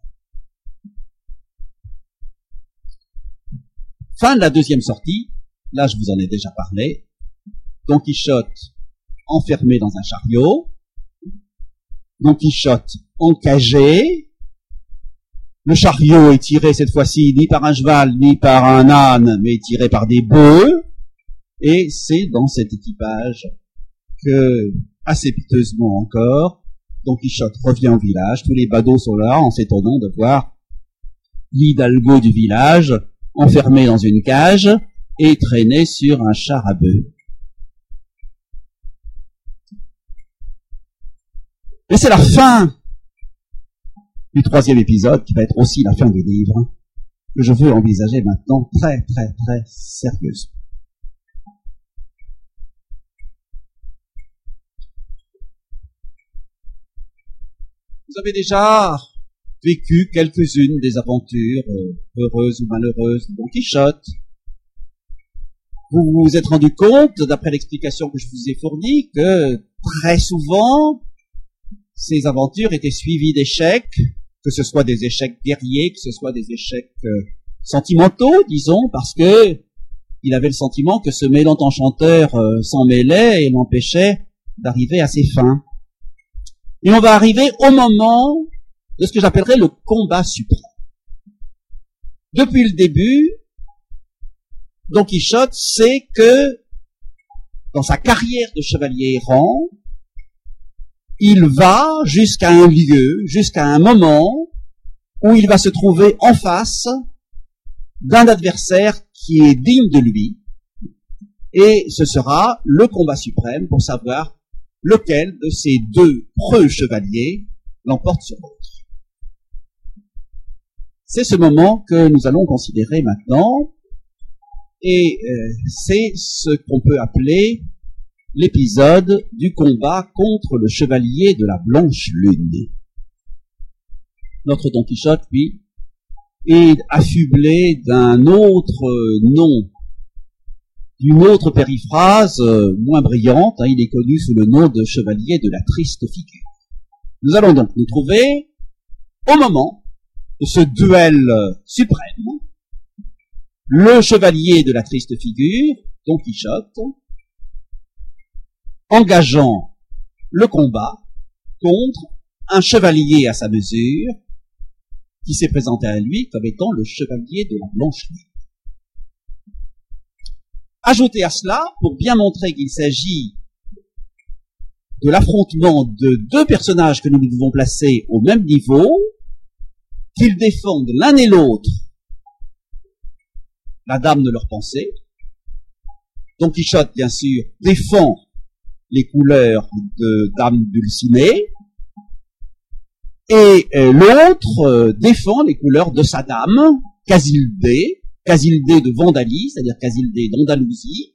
Fin de la deuxième sortie, là je vous en ai déjà parlé, Don Quichotte enfermé dans un chariot, Don Quichotte encagé, le chariot est tiré cette fois-ci ni par un cheval ni par un âne, mais tiré par des bœufs, et c'est dans cet équipage que, assez piteusement encore, Don Quichotte revient au village. Tous les badauds sont là en s'étonnant de voir l'hidalgo du village enfermé dans une cage et traîné sur un char à bœufs. Et c'est la fin du troisième épisode, qui va être aussi la fin du livre, que je veux envisager maintenant très très très sérieusement. Vous avez déjà vécu quelques-unes des aventures euh, heureuses ou malheureuses de Don Quichotte. Vous vous êtes rendu compte, d'après l'explication que je vous ai fournie, que très souvent, ces aventures étaient suivies d'échecs, que ce soit des échecs guerriers, que ce soit des échecs euh, sentimentaux, disons, parce que il avait le sentiment que ce mêlant enchanteur euh, s'en mêlait et l'empêchait d'arriver à ses fins. Et on va arriver au moment de ce que j'appellerais le combat suprême. Depuis le début, Don Quichotte sait que dans sa carrière de chevalier errant, il va jusqu'à un lieu, jusqu'à un moment où il va se trouver en face d'un adversaire qui est digne de lui, et ce sera le combat suprême pour savoir lequel de ces deux preux chevaliers l'emporte sur l'autre. C'est ce moment que nous allons considérer maintenant, et euh, c'est ce qu'on peut appeler l'épisode du combat contre le chevalier de la Blanche Lune. Notre Don Quichotte, lui, est affublé d'un autre nom, d'une autre périphrase euh, moins brillante, hein, il est connu sous le nom de chevalier de la triste figure. Nous allons donc nous trouver au moment de ce duel suprême, le chevalier de la triste figure, Don Quichotte, engageant le combat contre un chevalier à sa mesure, qui s'est présenté à lui comme étant le chevalier de la Blanche Lune. Ajoutez à cela, pour bien montrer qu'il s'agit de l'affrontement de deux personnages que nous devons placer au même niveau, qu'ils défendent l'un et l'autre la dame de leur pensée. Don Quichotte, bien sûr, défend les couleurs de dame Dulcinée, et euh, l'autre euh, défend les couleurs de sa dame, Casildé, Casildé de Vandalie, c'est-à-dire Casildé d'Andalousie.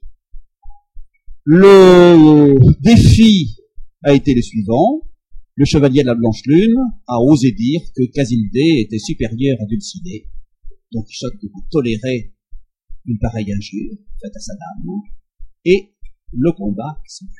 Le défi a été le suivant. Le chevalier de la Blanche Lune a osé dire que Casildé était supérieur à Dulcinée. Don Quichotte ne peut tolérer une pareille injure faite à sa dame, et le combat s'engage.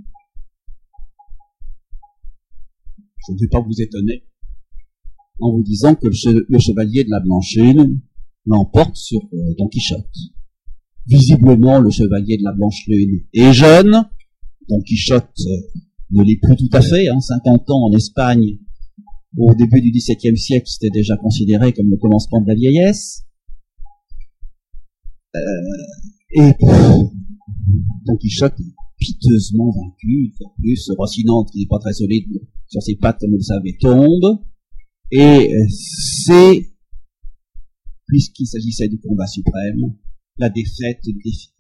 Je ne vais pas vous étonner en vous disant que le, che- le chevalier de la Blanche Lune l'emporte sur euh, Don Quichotte. Visiblement, le chevalier de la Blanche Lune est jeune. Don Quichotte euh, ne l'est plus tout à fait. Hein, cinquante ans en Espagne, au début du dix-septième siècle, c'était déjà considéré comme le commencement de la vieillesse. Euh, et pff, Don Quichotte est piteusement vaincu. En plus, Rocinante, qui n'est pas très solide sur ses pattes, comme vous le savez, tombe. Et c'est, puisqu'il s'agissait du combat suprême, la défaite définitive.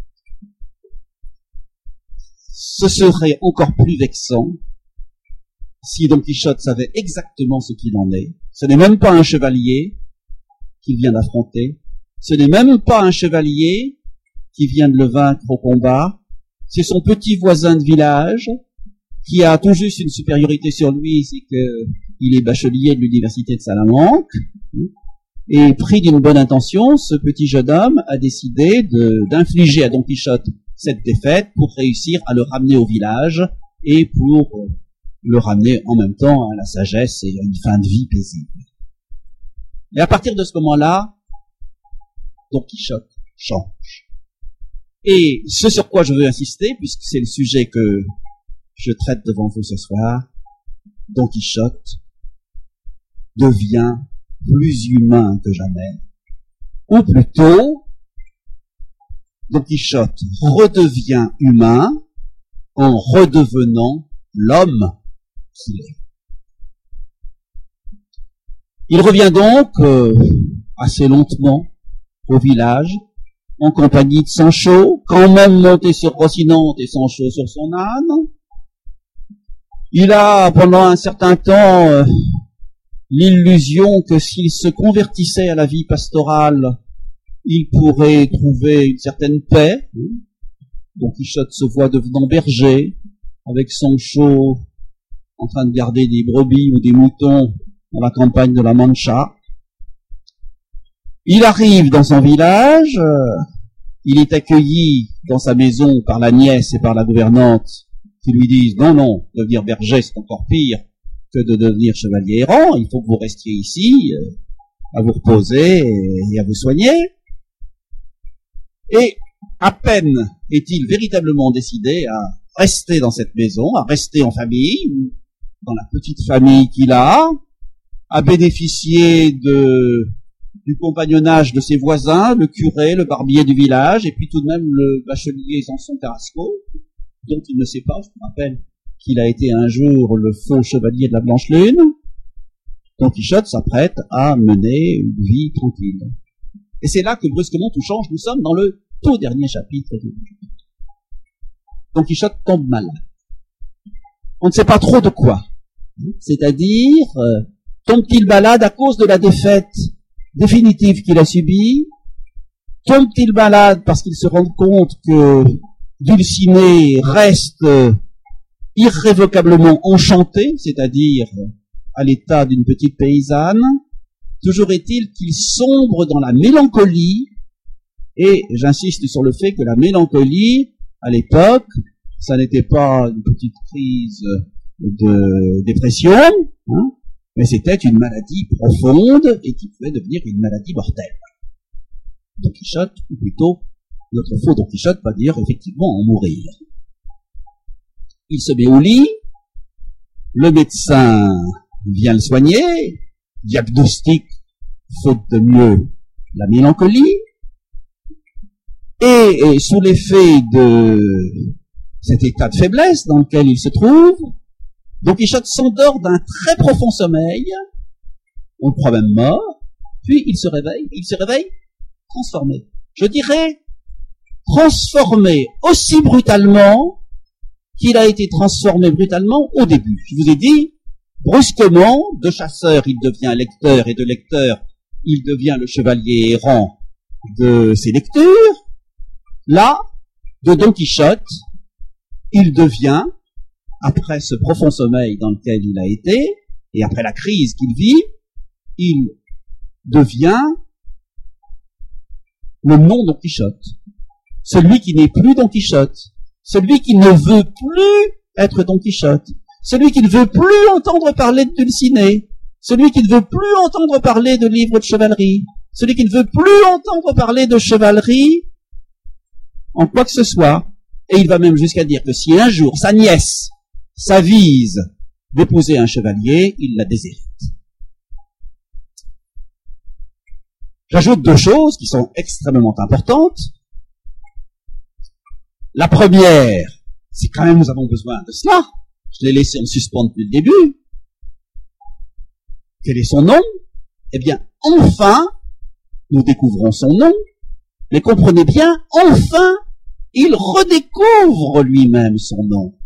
Ce serait encore plus vexant si Don Quichotte savait exactement ce qu'il en est. Ce n'est même pas un chevalier qu'il vient d'affronter. Ce n'est même pas un chevalier qui vient de le vaincre au combat. C'est son petit voisin de village qui a tout juste une supériorité sur lui, c'est que il est bachelier de l'université de Salamanque. Et pris d'une bonne intention, ce petit jeune homme a décidé de, d'infliger à Don Quichotte cette défaite pour réussir à le ramener au village et pour le ramener en même temps à la sagesse et à une fin de vie paisible. Et à partir de ce moment-là, Don Quichotte change. Et ce sur quoi je veux insister, puisque c'est le sujet que je traite devant vous ce soir, Don Quichotte devient plus humain que jamais, ou plutôt, Don Quichotte redevient humain en redevenant l'homme qu'il est. Il revient donc euh, assez lentement au village, en compagnie de Sancho, quand même monté sur Rocinante et Sancho sur son âne. Il a, pendant un certain temps, euh, l'illusion que s'il se convertissait à la vie pastorale, il pourrait trouver une certaine paix. Don Quichotte se voit devenant berger, avec Sancho en train de garder des brebis ou des moutons dans la campagne de la Mancha. Il arrive dans son village, euh, il est accueilli dans sa maison par la nièce et par la gouvernante qui lui disent « Non, non, devenir berger c'est encore pire que de devenir chevalier errant, il faut que vous restiez ici, euh, à vous reposer et, et à vous soigner. » Et à peine est-il véritablement décidé à rester dans cette maison, à rester en famille, dans la petite famille qu'il a, à bénéficier de du compagnonnage de ses voisins, le curé, le barbier du village, et puis tout de même le bachelier Samson Carrasco, dont il ne sait pas, je me rappelle qu'il a été un jour le faux chevalier de la Blanche Lune. Don Quichotte s'apprête à mener une vie tranquille. Et c'est là que brusquement tout change. Nous sommes dans le tout dernier chapitre de Don Quichotte. Don Quichotte tombe malade. On ne sait pas trop de quoi. C'est-à-dire, euh, tombe-t-il malade à cause de la défaite définitive qu'il a subie? Tombe-t-il malade parce qu'il se rend compte que Dulcinée reste euh, irrévocablement enchantée, c'est-à-dire à l'état d'une petite paysanne? Toujours est-il qu'il sombre dans la mélancolie, et j'insiste sur le fait que la mélancolie, à l'époque, ça n'était pas une petite crise de dépression, hein, mais c'était une maladie profonde et qui pouvait devenir une maladie mortelle. Don Quichotte, ou plutôt, notre faux Don Quichotte va dire effectivement en mourir. Il se met au lit, le médecin vient le soigner, diagnostique, faute de mieux, la mélancolie, et, et sous l'effet de cet état de faiblesse dans lequel il se trouve, Don Quichotte s'endort d'un très profond sommeil, on le croit même mort, puis il se réveille, il se réveille transformé. Je dirais transformé aussi brutalement qu'il a été transformé brutalement au début. Je vous ai dit, brusquement, de chasseur, il devient lecteur, et de lecteur, il devient le chevalier errant de ses lectures. Là, de Don Quichotte, il devient, après ce profond sommeil dans lequel il a été, et après la crise qu'il vit, il devient le non-Don Quichotte. Celui qui n'est plus Don Quichotte. Celui qui ne veut plus être Don Quichotte. Celui qui ne veut plus entendre parler de Dulcinée. Celui qui ne veut plus entendre parler de livres de chevalerie. Celui qui ne veut plus entendre parler de chevalerie en quoi que ce soit. Et il va même jusqu'à dire que si un jour sa nièce s'avise d'épouser un chevalier, il la déshérite. J'ajoute deux choses qui sont extrêmement importantes. La première, c'est quand même nous avons besoin de cela. Je l'ai laissé en suspens depuis le début. Quel est son nom? Eh bien, enfin, nous découvrons son nom, mais comprenez bien, enfin, il redécouvre lui-même son nom.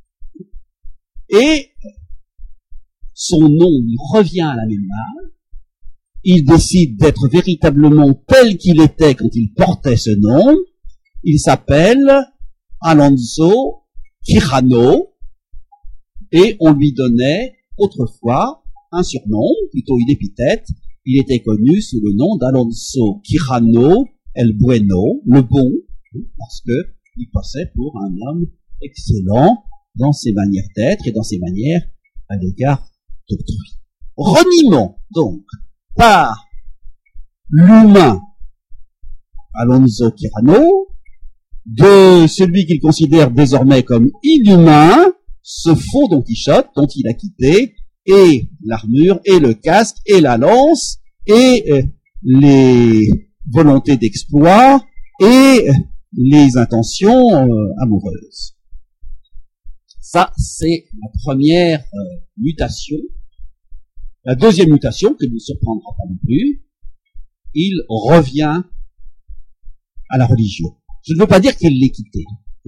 Et son nom lui revient à la mémoire. Il décide d'être véritablement tel qu'il était quand il portait ce nom. Il s'appelle Alonso Quijano, et on lui donnait autrefois un surnom, plutôt une épithète. Il était connu sous le nom d'Alonso Quijano el Bueno, le bon, parce que il passait pour un homme excellent dans ses manières d'être et dans ses manières à l'égard d'autrui. Reniement, donc, par l'humain Alonso Quijano, de celui qu'il considère désormais comme inhumain, ce faux Don Quichotte dont il a quitté et l'armure, et le casque, et la lance, et euh, les volontés d'exploit, et les intentions euh, amoureuses. Ça, c'est la première euh, mutation. La deuxième mutation, qui ne nous surprendra pas non plus, il revient à la religion. Je ne veux pas dire qu'il l'ait quitté.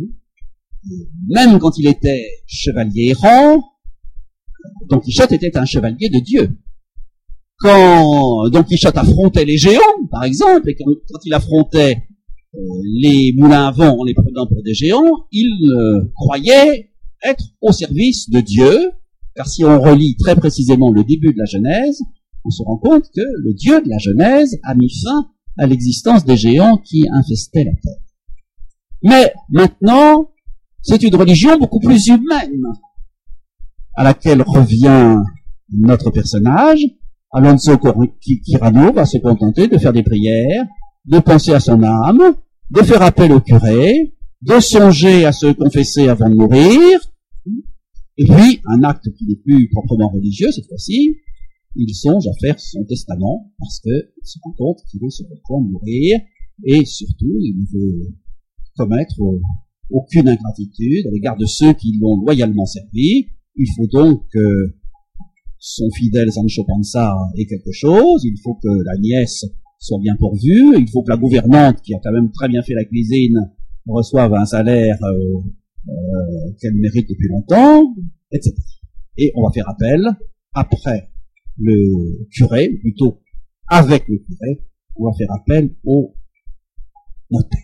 Même quand il était chevalier errant, Don Quichotte était un chevalier de Dieu. Quand Don Quichotte affrontait les géants, par exemple, et quand, quand il affrontait euh, les moulins à vent en les prenant pour des géants, il euh, croyait être au service de Dieu, car si on relit très précisément le début de la Genèse, on se rend compte que le Dieu de la Genèse a mis fin à l'existence des géants qui infestaient la terre. Mais maintenant, c'est une religion beaucoup plus humaine à laquelle revient notre personnage. Alonso Quijano va se contenter de faire des prières, de penser à son âme, de faire appel au curé, de songer à se confesser avant de mourir, et puis un acte qui n'est plus proprement religieux cette fois-ci, il songe à faire son testament parce qu'il se rend compte qu'il est sur le point de mourir, et surtout il ne veut commettre aucune ingratitude à l'égard de ceux qui l'ont loyalement servi. Il faut donc que son fidèle Sancho Panza ait quelque chose, il faut que la nièce soit bien pourvu, il faut que la gouvernante, qui a quand même très bien fait la cuisine, reçoive un salaire euh, euh, qu'elle mérite depuis longtemps, et cetera. Et on va faire appel, après le curé, ou plutôt avec le curé, on va faire appel au notaire.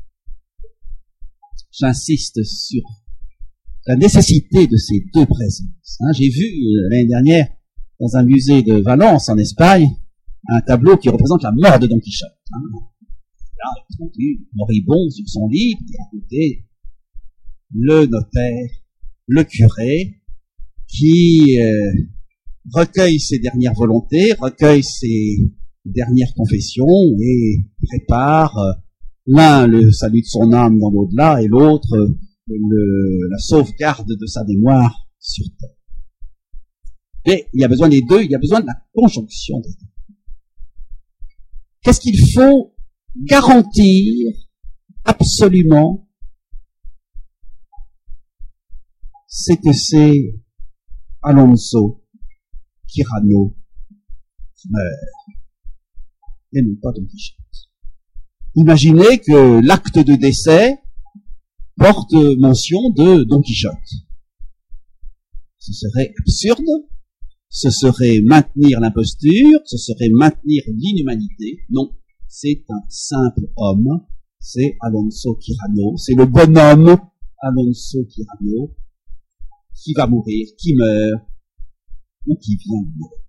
J'insiste sur la nécessité de ces deux présences. Hein, j'ai vu euh, l'année dernière, dans un musée de Valence, en Espagne, un tableau qui représente la mort de Don Quichotte. Hein. Là, il moribond sur son lit, et à côté, le notaire, le curé, qui euh, recueille ses dernières volontés, recueille ses dernières confessions et prépare euh, l'un le salut de son âme dans l'au-delà et l'autre euh, le, la sauvegarde de sa mémoire sur terre. Mais il y a besoin des deux, il y a besoin de la conjonction des deux. Qu'est-ce qu'il faut garantir absolument? C'est que c'est Alonso Quirano qui meurt, et non pas Don Quichotte. Imaginez que l'acte de décès porte mention de Don Quichotte. Ce serait absurde, ce serait maintenir l'imposture, ce serait maintenir l'inhumanité. Non, c'est un simple homme, c'est Alonso Quirano, c'est le bonhomme Alonso Quirano qui va mourir, qui meurt, ou qui vient de mourir.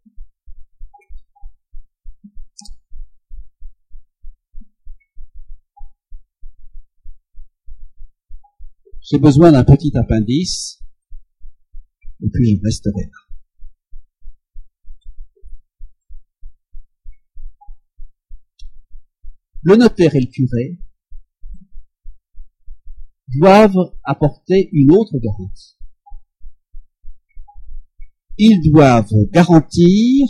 J'ai besoin d'un petit appendice, et puis je resterai là. Le notaire et le curé doivent apporter une autre garantie. Ils doivent garantir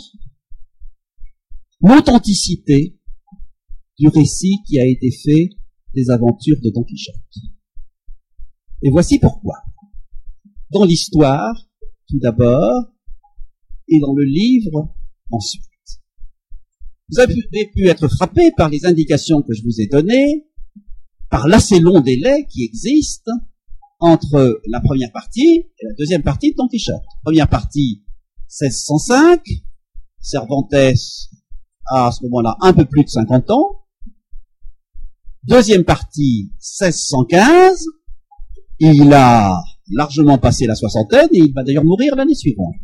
l'authenticité du récit qui a été fait des aventures de Don Quichotte. Et voici pourquoi. Dans l'histoire, tout d'abord, et dans le livre, ensuite. Vous avez pu être frappé par les indications que je vous ai données, par l'assez long délai qui existe entre la première partie et la deuxième partie de Don Quichotte. Première partie, seize cent cinq, Cervantes a à ce moment-là un peu plus de cinquante ans. Deuxième partie, seize cent quinze, il a largement passé la soixantaine et il va d'ailleurs mourir l'année suivante.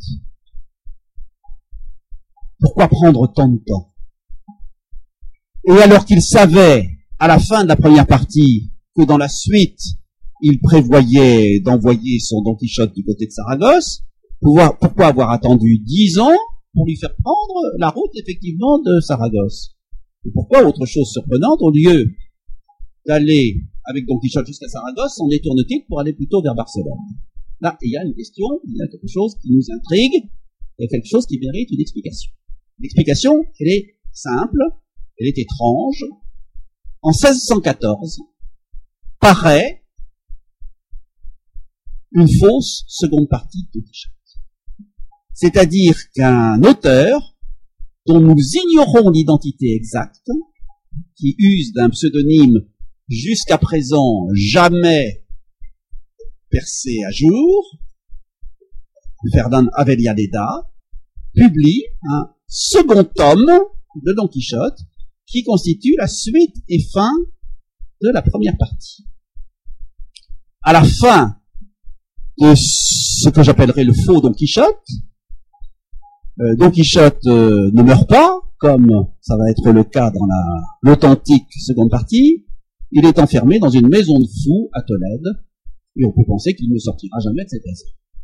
Pourquoi prendre tant de temps? Et alors qu'il savait, à la fin de la première partie, que dans la suite, il prévoyait d'envoyer son Don Quichotte du côté de Saragosse, pourquoi avoir attendu dix ans pour lui faire prendre la route, effectivement, de Saragosse? Et pourquoi, autre chose surprenante, au lieu d'aller avec Don Quichotte jusqu'à Saragosse, on détourne-t-il pour aller plutôt vers Barcelone? Là, il y a une question, il y a quelque chose qui nous intrigue, il y a quelque chose qui mérite une explication. L'explication, elle est simple, elle est étrange. En seize cent quatorze, paraît une fausse seconde partie de Don Quichotte. C'est-à-dire qu'un auteur, dont nous ignorons l'identité exacte, qui use d'un pseudonyme jusqu'à présent jamais percé à jour, Ferdinand Avellaneda, publie un second tome de Don Quichotte qui constitue la suite et fin de la première partie. À la fin de ce que j'appellerais le faux Don Quichotte, euh, Don Quichotte euh, ne meurt pas, comme ça va être le cas dans la, l'authentique seconde partie. Il est enfermé dans une maison de fous à Tolède, et on peut penser qu'il ne sortira jamais de cette maison.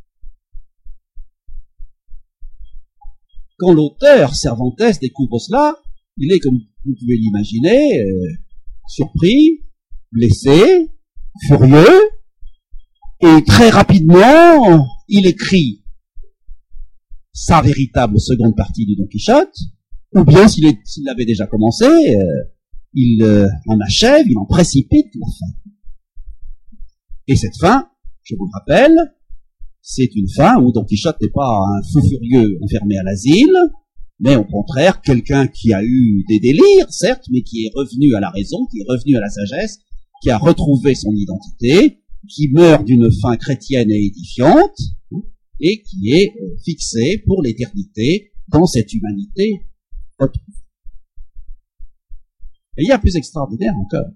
Quand l'auteur Cervantes découvre cela, il est, comme vous pouvez l'imaginer, euh, surpris, blessé, furieux, et très rapidement, il écrit sa véritable seconde partie du Don Quichotte, ou bien s'il, est, s'il l'avait déjà commencé, euh, il euh, en achève, il en précipite la fin. Et cette fin, je vous le rappelle, c'est une fin où Don Quichotte n'est pas un fou furieux enfermé à l'asile, mais au contraire, quelqu'un qui a eu des délires, certes, mais qui est revenu à la raison, qui est revenu à la sagesse, qui a retrouvé son identité, qui meurt d'une fin chrétienne et édifiante, et qui est fixé pour l'éternité dans cette humanité retrouvée. Et il y a plus extraordinaire encore.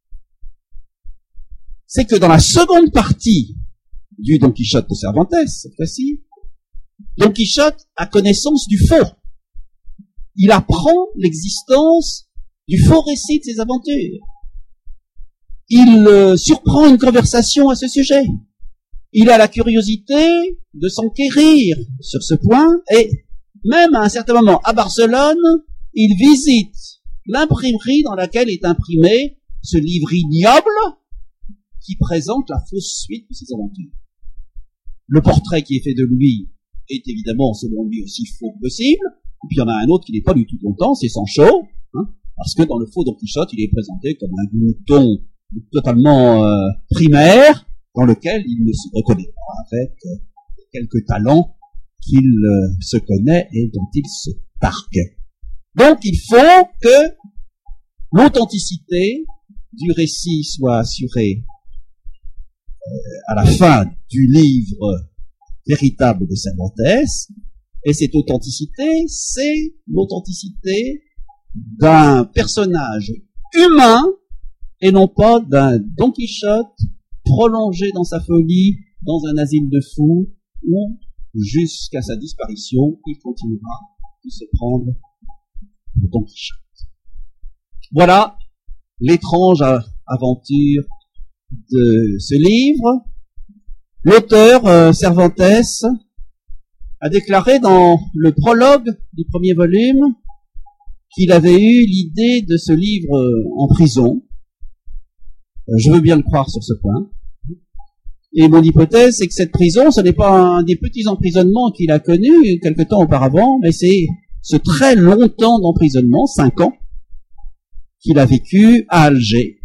C'est que dans la seconde partie du Don Quichotte de Cervantes, cette fois-ci, Don Quichotte a connaissance du faux. Il apprend l'existence du faux récit de ses aventures. Il euh, surprend une conversation à ce sujet. Il a la curiosité de s'enquérir sur ce point et même à un certain moment, à Barcelone, il visite l'imprimerie dans laquelle est imprimé ce livre ignoble qui présente la fausse suite de ses aventures. Le portrait qui est fait de lui est évidemment, selon lui, aussi faux que possible. Et puis il y en a un autre qui n'est pas du tout content, c'est Sancho, hein, parce que dans le faux Don Quichotte, il est présenté comme un glouton totalement euh, primaire, dans lequel il ne se reconnaît pas, avec euh, quelques talents qu'il euh, se connaît et dont il se targue. Donc il faut que l'authenticité du récit soit assurée euh, à la fin du livre véritable de Cervantes, et cette authenticité, c'est l'authenticité d'un personnage humain et non pas d'un Don Quichotte prolongé dans sa folie dans un asile de fous où, jusqu'à sa disparition, il continuera de se prendre le Don Quichotte. Voilà l'étrange aventure de ce livre. L'auteur, euh, Cervantes, a déclaré dans le prologue du premier volume qu'il avait eu l'idée de ce livre en prison. Je veux bien le croire sur ce point. Et mon hypothèse, c'est que cette prison, ce n'est pas un des petits emprisonnements qu'il a connus quelque temps auparavant, mais c'est ce très long temps d'emprisonnement, cinq ans, qu'il a vécu à Alger.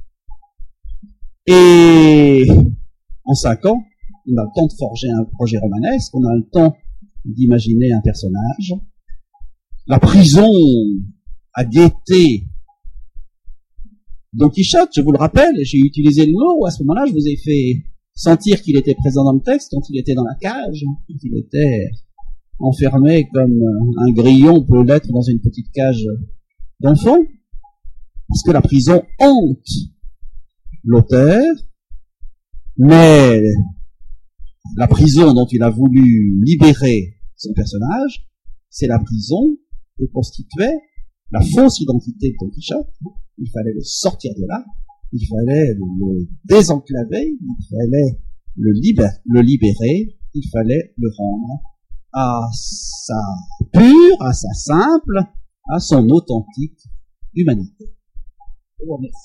Et en cinq ans, on a le temps de forger un projet romanesque, on a le temps d'imaginer un personnage. La prison a guetté Don Quichotte, je vous le rappelle, j'ai utilisé le mot, à ce moment-là, je vous ai fait sentir qu'il était présent dans le texte, quand il était dans la cage, quand il était enfermé comme un grillon peut l'être dans une petite cage d'enfant, parce que la prison hante l'auteur, mais la prison dont il a voulu libérer son personnage, c'est la prison que constituait la fausse identité de Don Quichotte. Il fallait le sortir de là, il fallait le désenclaver, il fallait le, libérer, le libérer, il fallait le rendre à sa pure, à sa simple, à son authentique humanité. Je vous remercie.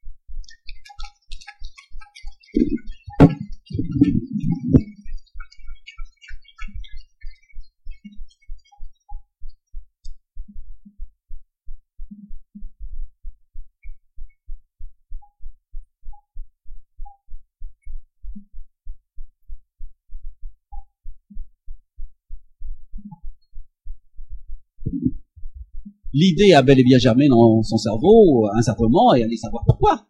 L'idée a bel et bien germé dans son cerveau à un certain moment, et allez savoir pourquoi.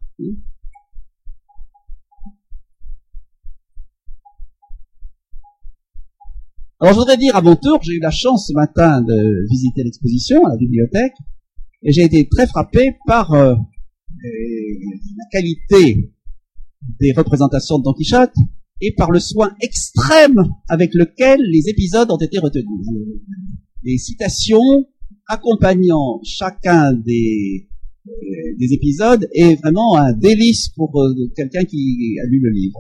Alors je voudrais dire à mon tour, j'ai eu la chance ce matin de visiter l'exposition à la bibliothèque, et j'ai été très frappé par euh, la qualité des représentations de Don Quichotte et par le soin extrême avec lequel les épisodes ont été retenus. Les citations accompagnant chacun des, euh, des épisodes est vraiment un délice pour euh, quelqu'un qui a lu le livre.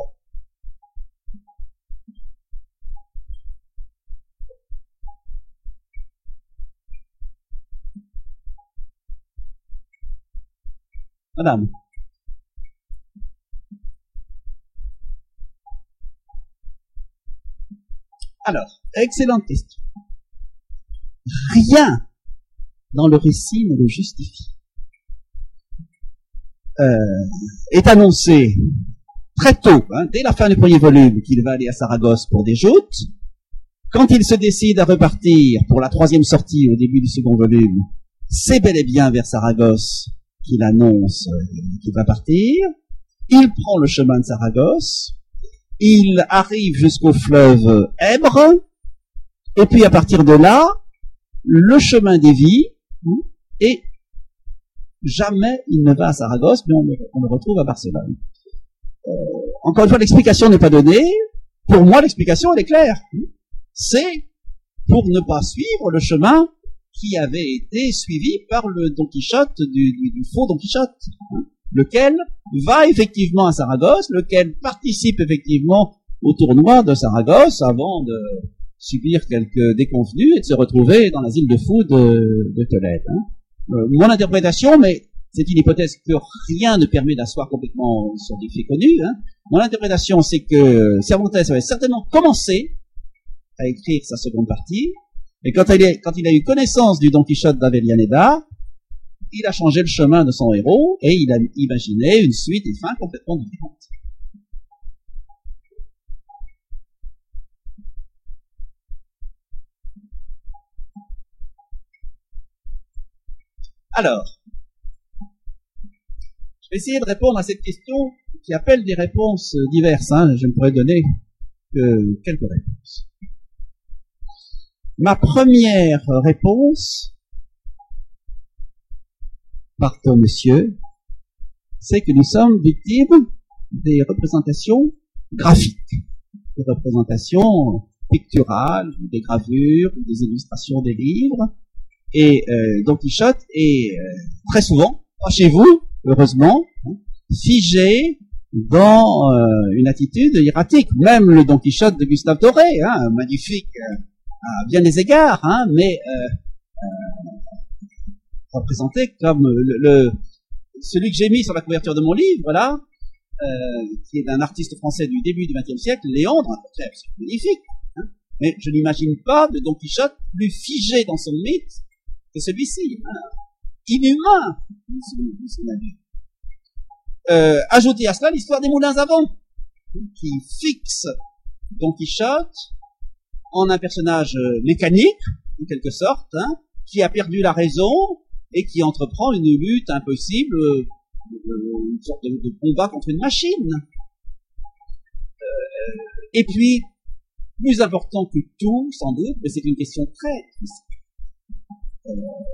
Madame. Alors, excellente question. Rien dans le récit ne le justifie. Euh, est annoncé très tôt, hein, dès la fin du premier volume, qu'il va aller à Saragosse pour des joutes, quand il se décide à repartir pour la troisième sortie au début du second volume, c'est bel et bien vers Saragosse qu'il annonce qu'il va partir. Il prend le chemin de Saragosse, il arrive jusqu'au fleuve Èbre, et puis à partir de là, le chemin dévie, et jamais il ne va à Saragosse, mais on le, on le retrouve à Barcelone. Euh, encore une fois, l'explication n'est pas donnée. Pour moi, l'explication, elle est claire. C'est pour ne pas suivre le chemin qui avait été suivi par le Don Quichotte du, du, du faux Don Quichotte, hein, lequel va effectivement à Saragosse, lequel participe effectivement au tournoi de Saragosse avant de subir quelques déconvenues et de se retrouver dans l'asile de fous de, de Tolède. Hein. Euh, mon interprétation, mais c'est une hypothèse que rien ne permet d'asseoir complètement sur des faits connus, hein. Mon interprétation, c'est que Cervantes avait certainement commencé à écrire sa seconde partie, et quand il, est, quand il a eu connaissance du Don Quichotte d'Avellaneda, il a changé le chemin de son héros, et il a imaginé une suite et fin complètement différente. Alors, je vais essayer de répondre à cette question qui appelle des réponses diverses, hein. Je ne pourrais donner que quelques réponses. Ma première réponse, pardon monsieur, c'est que nous sommes victimes des représentations graphiques, des représentations picturales, des gravures, des illustrations des livres, et euh, Don Quichotte est euh, très souvent, pas chez vous, heureusement, hein, figé dans euh, une attitude erratique. Même le Don Quichotte de Gustave Doré, hein, magnifique euh, à bien des égards, hein, mais euh, euh, représenté comme le, le celui que j'ai mis sur la couverture de mon livre, là, euh, qui est d'un artiste français du début du vingtième siècle, Léandre, un portrait absolument magnifique, hein, mais je n'imagine pas de Don Quichotte plus figé dans son mythe que celui-ci, hein, inhumain, euh, ajoutez à cela l'histoire des moulins à vent, qui fixe Don Quichotte en un personnage mécanique, en quelque sorte, hein, qui a perdu la raison et qui entreprend une lutte impossible, euh, une sorte de, de combat contre une machine. Euh, et puis, plus important que tout, sans doute, mais c'est une question très euh,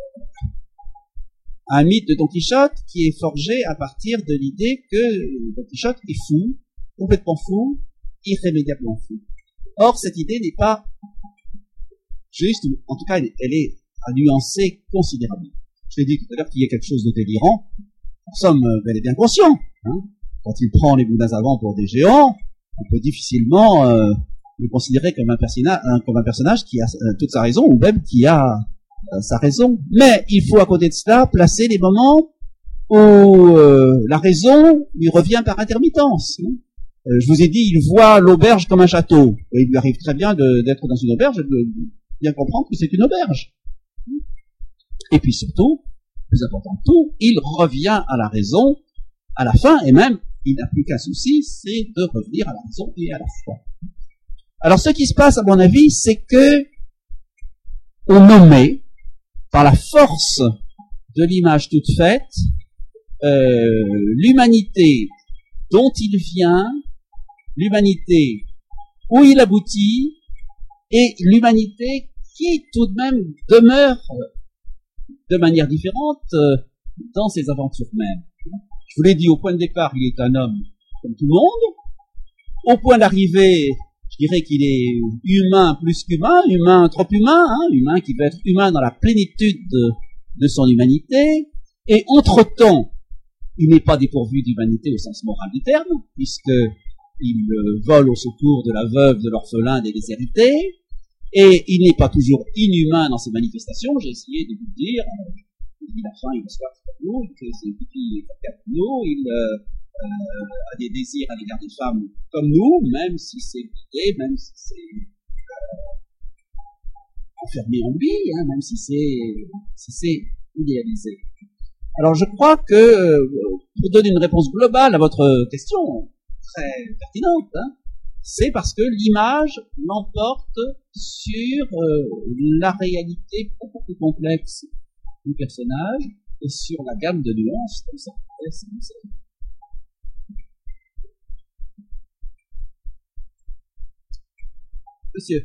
un mythe de Don Quichotte qui est forgé à partir de l'idée que Don Quichotte est fou, complètement fou, irrémédiablement fou. Or, cette idée n'est pas juste, ou en tout cas, elle, elle est à nuancer considérablement. Je l'ai dit tout à l'heure qu'il y a quelque chose de délirant. Nous sommes bel et bien conscients. Hein. Quand il prend les boudins à vent pour des géants, on peut difficilement euh, le considérer comme un, personnage, comme un personnage qui a euh, toute sa raison, ou même qui a euh, sa raison. Mais il faut, à côté de cela, placer les moments où euh, la raison lui revient par intermittence. Hein. Je vous ai dit, il voit l'auberge comme un château. Et il lui arrive très bien de, d'être dans une auberge et de bien comprendre que c'est une auberge. Et puis surtout, plus important que tout, il revient à la raison à la fin, et même, il n'a plus qu'un souci, c'est de revenir à la raison et à la foi. Alors ce qui se passe, à mon avis, c'est que on nommait, par la force de l'image toute faite, euh, l'humanité dont il vient, l'humanité où il aboutit, et l'humanité qui tout de même demeure de manière différente dans ses aventures mêmes. Je vous l'ai dit, au point de départ, il est un homme comme tout le monde. Au point d'arrivée, je dirais qu'il est humain plus qu'humain, humain trop humain, hein, humain qui veut être humain dans la plénitude de, de son humanité. Et entre-temps, il n'est pas dépourvu d'humanité au sens moral du terme, puisqu'il vole au secours de la veuve, de l'orphelin, des déshérités. Et il n'est pas toujours inhumain dans ses manifestations. J'ai essayé de vous le dire. Il a faim, il a soif comme nous, il fait ses petits caca comme nous, il euh, euh, a des désirs à l'égard des femmes comme nous, même si c'est guidé, même si c'est euh, enfermé en lui, hein, même si c'est si c'est idéalisé. Alors je crois que, euh, pour donner une réponse globale à votre question, très pertinente, hein, c'est parce que l'image l'emporte sur euh, la réalité beaucoup plus complexe du personnage et sur la gamme de nuances comme ça. Monsieur.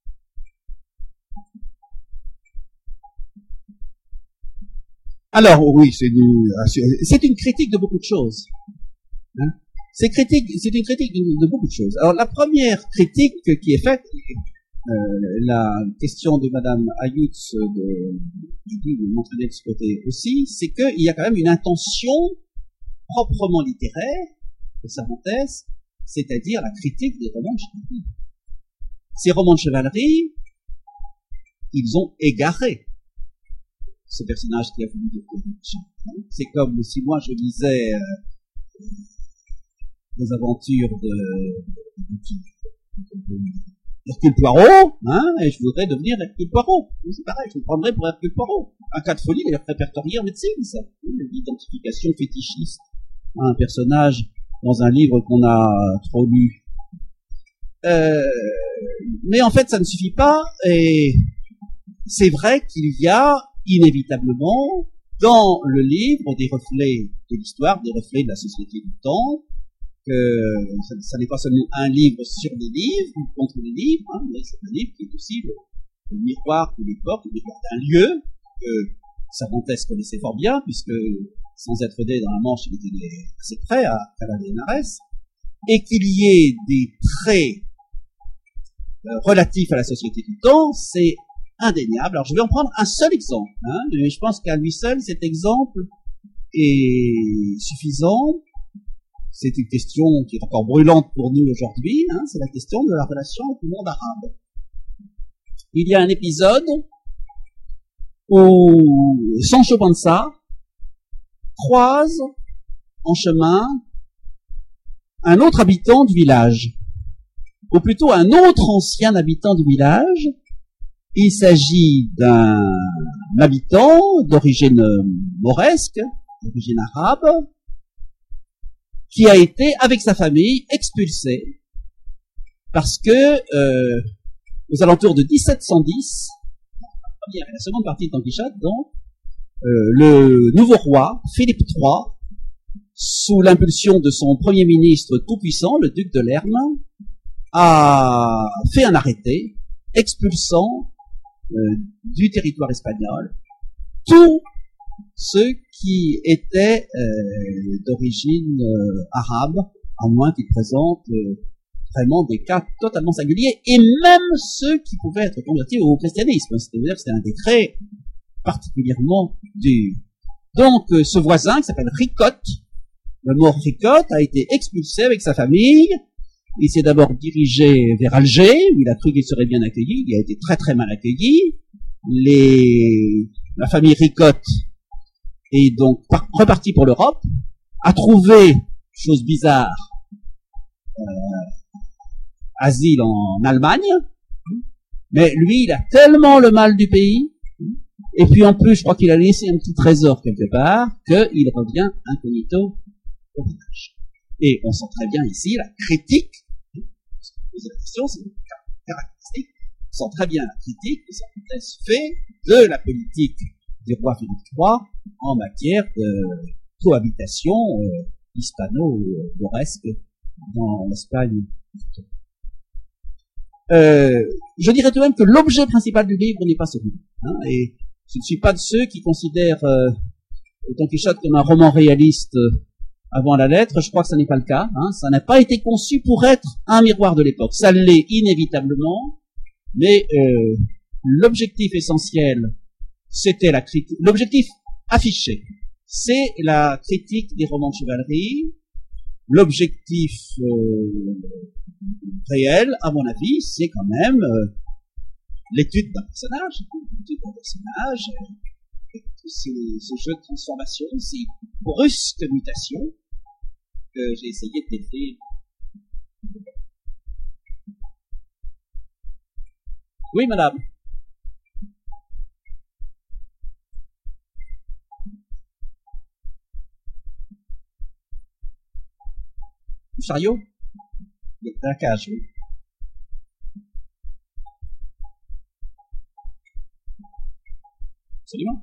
Alors oui, c'est une, c'est une critique de beaucoup de choses. Hein. C'est critique, c'est une critique de, de beaucoup de choses. Alors la première critique qui est faite, euh, la question de Madame Ayoutz de, de m'entraîner de ce côté aussi, c'est qu'il y a quand même une intention proprement littéraire de Cervantes, c'est-à-dire la critique des romans de chevalerie. Ces romans de chevalerie, ils ont égaré ce personnage qui a voulu devenir. C'est comme si moi je lisais euh, les aventures de, de Hercule Poirot, hein, et je voudrais devenir Hercule Poirot. C'est pareil, je me prendrais pour Hercule Poirot. Un cas de folie, d'ailleurs répertorié en médecine, ça. L'identification fétichiste à un personnage dans un livre qu'on a trop lu. Euh, mais en fait, ça ne suffit pas, et c'est vrai qu'il y a inévitablement dans le livre des reflets de l'histoire, des reflets de la société du temps, que ça, ça n'est pas seulement un livre sur des livres ou contre des livres, hein, mais c'est un livre qui est aussi le, le miroir de l'époque, le miroir d'un lieu que Cervantes connaissait fort bien, puisque sans être né dans la Manche, il était assez près à Cala de Henares, et qu'il y ait des traits euh, relatifs à la société du temps, c'est indéniable. Alors je vais en prendre un seul exemple, hein, mais je pense qu'à lui seul, cet exemple est suffisant. C'est une question qui est encore brûlante pour nous aujourd'hui, hein, c'est la question de la relation avec le monde arabe. Il y a un épisode où Sancho Panza croise en chemin un autre habitant du village, ou plutôt un autre ancien habitant du village. Il s'agit d'un habitant d'origine mauresque, d'origine arabe, qui a été, avec sa famille, expulsé parce que, euh, aux alentours de dix-sept cent dix, la première et la seconde partie de Don Quichotte, donc, euh, le nouveau roi, Philippe trois, sous l'impulsion de son premier ministre tout-puissant, le duc de Lerme, a fait un arrêté expulsant euh, du territoire espagnol tous ceux qui étaient euh, d'origine euh, arabe, à moins qu'ils présentent euh, vraiment des cas totalement singuliers, et même ceux qui pouvaient être convertis au christianisme. C'est-à-dire que c'était un décret particulièrement dur. Donc, euh, ce voisin, qui s'appelle Ricotte, le mort Ricotte, a été expulsé avec sa famille. Il s'est d'abord dirigé vers Alger, où il a cru qu'il serait bien accueilli. Il a été très très mal accueilli. Les... La famille Ricotte est donc repartie pour l'Europe, a trouvé, chose bizarre, euh, asile en Allemagne, mais lui, il a tellement le mal du pays, et puis en plus, je crois qu'il a laissé un petit trésor quelque part, qu'il revient incognito au village. Et on sent très bien ici la critique, poser la question, c'est une caractéristique, on sent très bien la critique que Cervantes fait de la politique du roi Philippe trois en matière de cohabitation euh, hispano-mauresque dans l'Espagne. Euh, je dirais tout de même que l'objet principal du livre n'est pas celui-là. Hein, et je ne suis pas de ceux qui considèrent euh, Don Quichotte comme un roman réaliste euh, avant la lettre. Je crois que ça n'est pas le cas. Hein, ça n'a pas été conçu pour être un miroir de l'époque. Ça l'est inévitablement, mais euh, l'objectif essentiel, c'était la critique. L'objectif affiché, c'est la critique des romans de chevalerie. L'objectif euh, réel, à mon avis, c'est quand même euh, l'étude d'un personnage, l'étude d'un personnage, euh, ces, ces jeux de transformation, ces brusques mutations que j'ai essayé de décrire. Oui, madame. Chariot? la cage, oui. Absolument.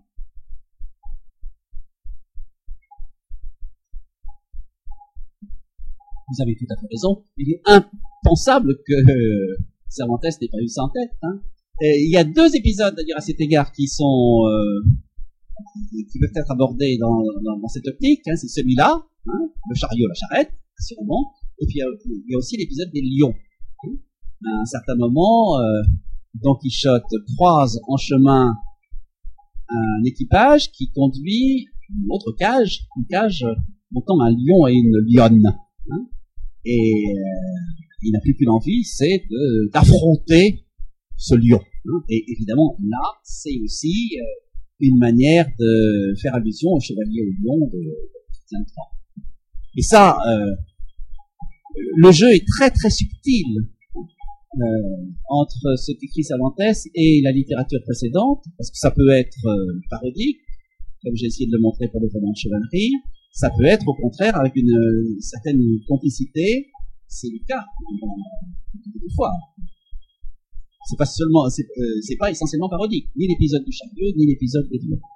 Vous avez tout à fait raison. Il est impensable que euh, Cervantes n'ait pas eu ça en tête. Hein. Et il y a deux épisodes, d'ailleurs, à cet égard, qui sont euh, qui peuvent être abordés dans, dans, dans cette optique. Hein. C'est celui-là, hein, le chariot, la charrette, assurément. Et puis il y a aussi l'épisode des lions. À un certain moment, euh, Don Quichotte croise en chemin un équipage qui conduit une autre cage, une cage montant un lion et une lionne. Hein. Et euh, il n'a plus qu'une envie, c'est de, d'affronter ce lion. Hein. Et évidemment, là, c'est aussi euh, une manière de faire allusion au chevalier au lion de Christian de Troyes. Et ça, euh, le jeu est très très subtil euh, entre ce qu'écrit Cervantes et la littérature précédente, parce que ça peut être euh, parodique, comme j'ai essayé de le montrer pour le roman de chevalerie. Ça peut être, au contraire, avec une, une certaine complicité. C'est le cas, une fois. C'est pas seulement, c'est, euh, c'est pas essentiellement parodique. Ni l'épisode du chariot, ni l'épisode des lions.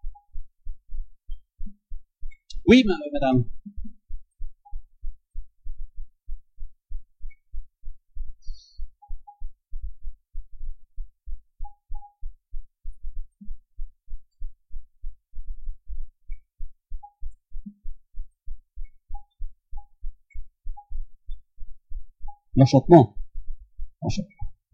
Oui, madame. L'enchantement. Enchantement.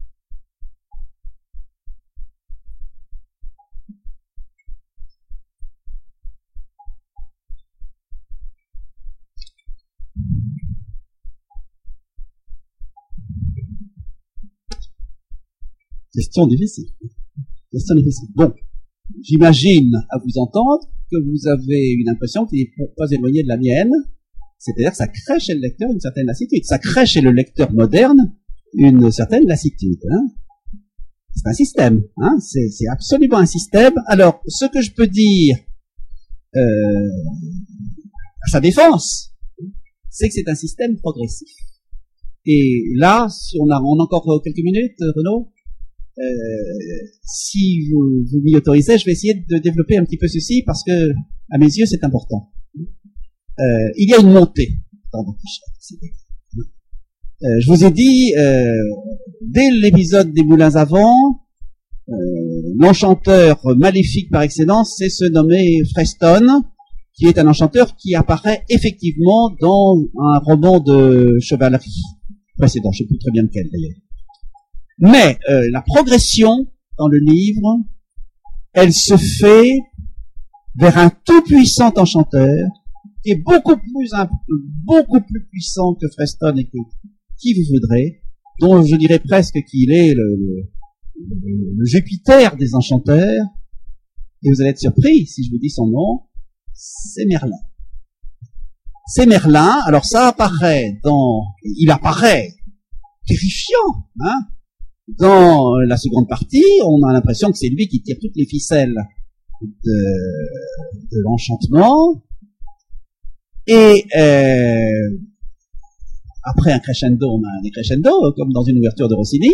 Question difficile. Question difficile. Bon, j'imagine, à vous entendre, que vous avez une impression qui n'est pas éloignée de la mienne. C'est-à-dire que ça crée chez le lecteur une certaine lassitude. Ça crée chez le lecteur moderne une certaine lassitude. Hein. C'est un système. Hein. C'est, c'est absolument un système. Alors, ce que je peux dire euh, à sa défense, c'est que c'est un système progressif. Et là, si on a, on a encore quelques minutes, Renaud, euh, si vous, vous m'y autorisez, je vais essayer de développer un petit peu ceci parce que, à mes yeux, c'est important. Euh, il y a une montée dans Don Quichotte. Euh, je vous ai dit, euh, dès l'épisode des Moulins à Vent, euh, l'enchanteur maléfique par excellence, c'est ce nommé Freston, qui est un enchanteur qui apparaît effectivement dans un roman de chevalerie précédent, je ne sais plus très bien lequel d'ailleurs. Mais euh, la progression dans le livre, elle se fait vers un tout-puissant enchanteur qui est beaucoup plus, beaucoup plus puissant que Freston et que qui vous voudrez, dont je dirais presque qu'il est le, le, le Jupiter des enchanteurs, et vous allez être surpris si je vous dis son nom, c'est Merlin. C'est Merlin, alors ça apparaît dans, il apparaît terrifiant, hein, dans la seconde partie, on a l'impression que c'est lui qui tire toutes les ficelles de, de l'enchantement, et euh, après un crescendo, on a un décrescendo, comme dans une ouverture de Rossini.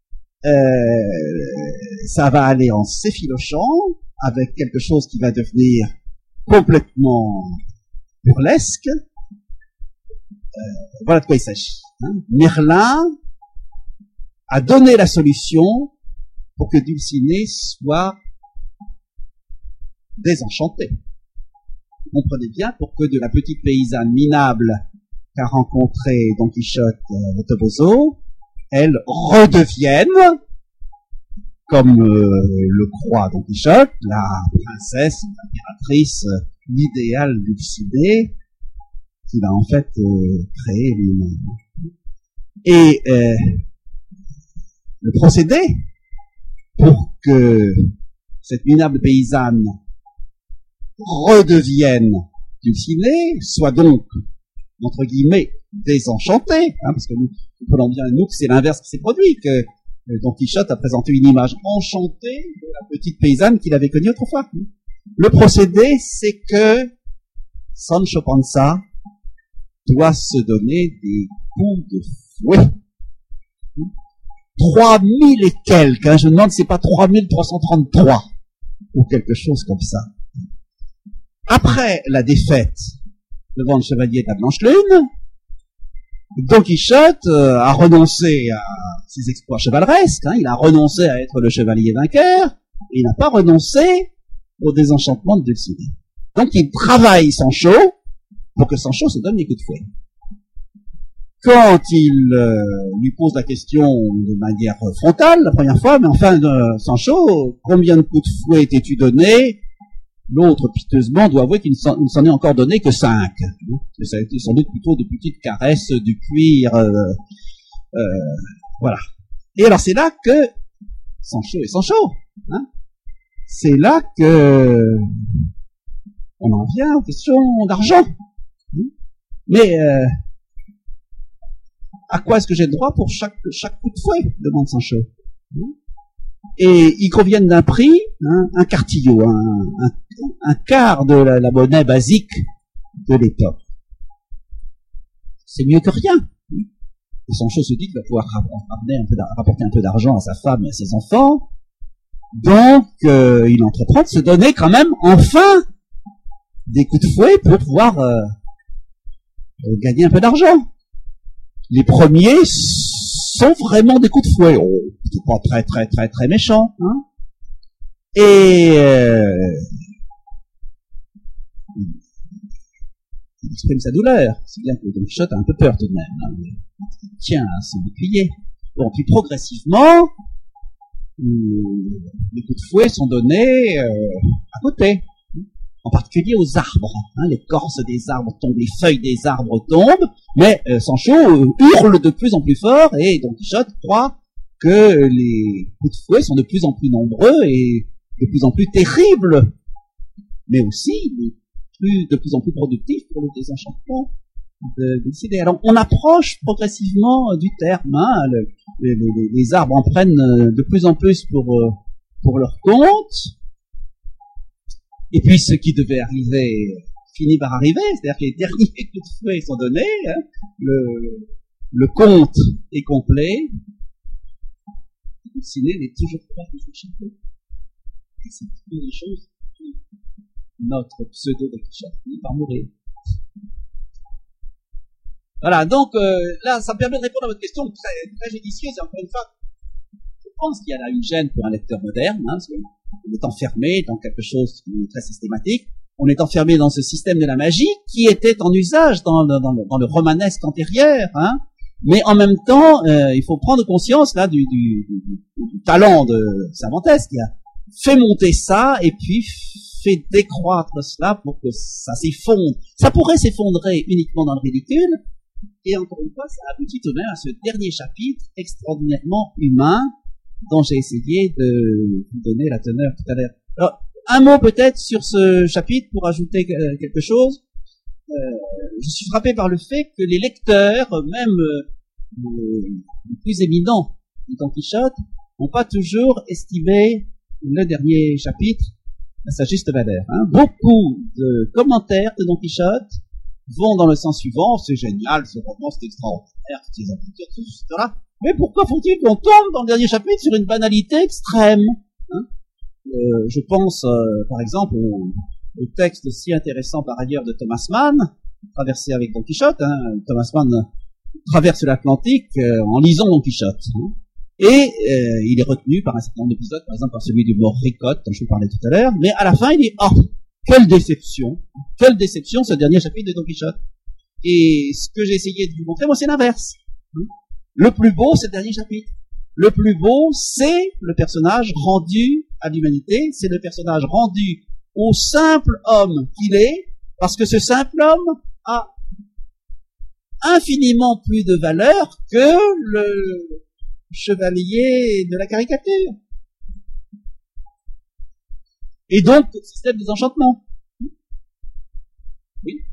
Euh, ça va aller en s'effilochant, avec quelque chose qui va devenir complètement burlesque. Euh, voilà de quoi il s'agit. Hein. Merlin a donné la solution pour que Dulcinée soit désenchantée. Vous comprenez bien, pour que de la petite paysanne minable qu'a rencontré Don Quichotte de Toboso, elle redevienne, comme euh, le croit Don Quichotte, la princesse, l'impératrice, l'idéal Dulcinée, qu'il a en fait euh, créé lui-même. Et euh, le procédé pour que cette minable paysanne redevienne Dulcinée, soit donc entre guillemets, désenchanté, hein, parce que nous comprenons bien, nous, que c'est l'inverse qui s'est produit, que euh, Don Quichotte a présenté une image enchantée de la petite paysanne qu'il avait connue autrefois. Le procédé, c'est que Sancho Panza doit se donner des coups de Oui. trois mille et quelques, hein, je me demande si c'est pas trois mille trois cent trente-trois, ou quelque chose comme ça. Après la défaite devant le chevalier de la Blanche Lune, Don Quichotte euh, a renoncé à ses exploits chevaleresques, hein, il a renoncé à être le chevalier vainqueur, et il n'a pas renoncé au désenchantement de Dulcinée. Donc il travaille Sancho pour que Sancho se donne des coups de fouet. Quand il euh, lui pose la question de manière frontale la première fois, mais enfin, euh, Sancho, combien de coups de fouet t'es-tu donné? L'autre, piteusement, doit avouer qu'il ne s'en, s'en est encore donné que cinq. Ça a été sans doute plutôt de petites caresses du cuir. Euh, euh, voilà. Et alors c'est là que Sancho est Sancho. Hein, c'est là que on en vient aux questions d'argent. Mais euh, à quoi est-ce que j'ai le droit pour chaque, chaque coup de fouet, demande Sancho. Et ils conviennent d'un prix, hein, un quartillo, un, un, un quart de la, la monnaie basique de l'époque. C'est mieux que rien. Et Sancho se dit qu'il va pouvoir rapporter un peu, rapporter un peu d'argent à sa femme et à ses enfants. Donc, euh, il entreprend de se donner quand même, enfin, des coups de fouet pour pouvoir euh, gagner un peu d'argent. Les premiers sont vraiment des coups de fouet. Oh, c'est pas très très très très méchant, hein. Et euh, il exprime sa douleur. C'est bien que Don Quichotte a un peu peur tout de même. Hein. Il tient à son bouclier. Bon, puis progressivement, les coups de fouet sont donnés euh, à côté. En particulier aux arbres. Hein, l'écorce des arbres tombe, les feuilles des arbres tombent, mais euh, Sancho euh, hurle de plus en plus fort et Don Quichotte croit que les coups de fouet sont de plus en plus nombreux et de plus en plus terribles, mais aussi plus, de plus en plus productifs pour le désenchantement de Dulcinée. Alors on approche progressivement du terme. Hein, le, les, les, les arbres en prennent de plus en plus pour, pour leur compte. Et puis ce qui devait arriver finit par arriver, c'est-à-dire que les derniers coups de fouet sont donnés, hein, le, le compte est complet, Dulcinée n'est toujours pas désenchantée. Et c'est une des choses, notre pseudo Don Quichotte finit par mourir. Voilà, donc euh, là, ça me permet de répondre à votre question très, très judicieuse, et encore une fois, je pense qu'il y a là une gêne pour un lecteur moderne, hein, parce qu'on est enfermé dans quelque chose de très systématique. On est enfermé dans ce système de la magie qui était en usage dans le, dans le, dans le romanesque antérieur, hein. Mais en même temps, euh, il faut prendre conscience là du, du, du, du talent de Cervantes qui a fait monter ça et puis fait décroître cela pour que ça s'effondre. Ça pourrait s'effondrer uniquement dans le ridicule. Et encore une fois, ça aboutit tout de même à ce dernier chapitre extraordinairement humain dont j'ai essayé de vous donner la teneur tout à l'heure. Alors, un mot peut-être sur ce chapitre pour ajouter quelque chose. Euh, je suis frappé par le fait que les lecteurs, même euh, les plus éminents de Don Quichotte, n'ont pas toujours estimé le dernier chapitre à sa juste valeur. Hein. Beaucoup de commentaires de Don Quichotte vont dans le sens suivant: c'est génial, ce roman, c'est extraordinaire, toutes ces aventures, tout cela. Mais pourquoi faut-il qu'on tombe dans le dernier chapitre sur une banalité extrême, hein? euh, Je pense, euh, par exemple, au, au texte si intéressant par ailleurs de Thomas Mann, traversé avec Don Quichotte. Hein. Thomas Mann traverse l'Atlantique euh, en lisant Don Quichotte. Hein. Et euh, il est retenu par un certain nombre d'épisodes, par exemple par celui du mort Ricotte, dont je vous parlais tout à l'heure. Mais à la fin, il dit: oh, quelle déception, quelle déception ce dernier chapitre de Don Quichotte. Et ce que j'ai essayé de vous montrer, moi, c'est l'inverse. Le plus beau, c'est le dernier chapitre. Le plus beau, c'est le personnage rendu à l'humanité, c'est le personnage rendu au simple homme qu'il est, parce que ce simple homme a infiniment plus de valeur que le chevalier de la caricature. Et donc, système des enchantements. Oui.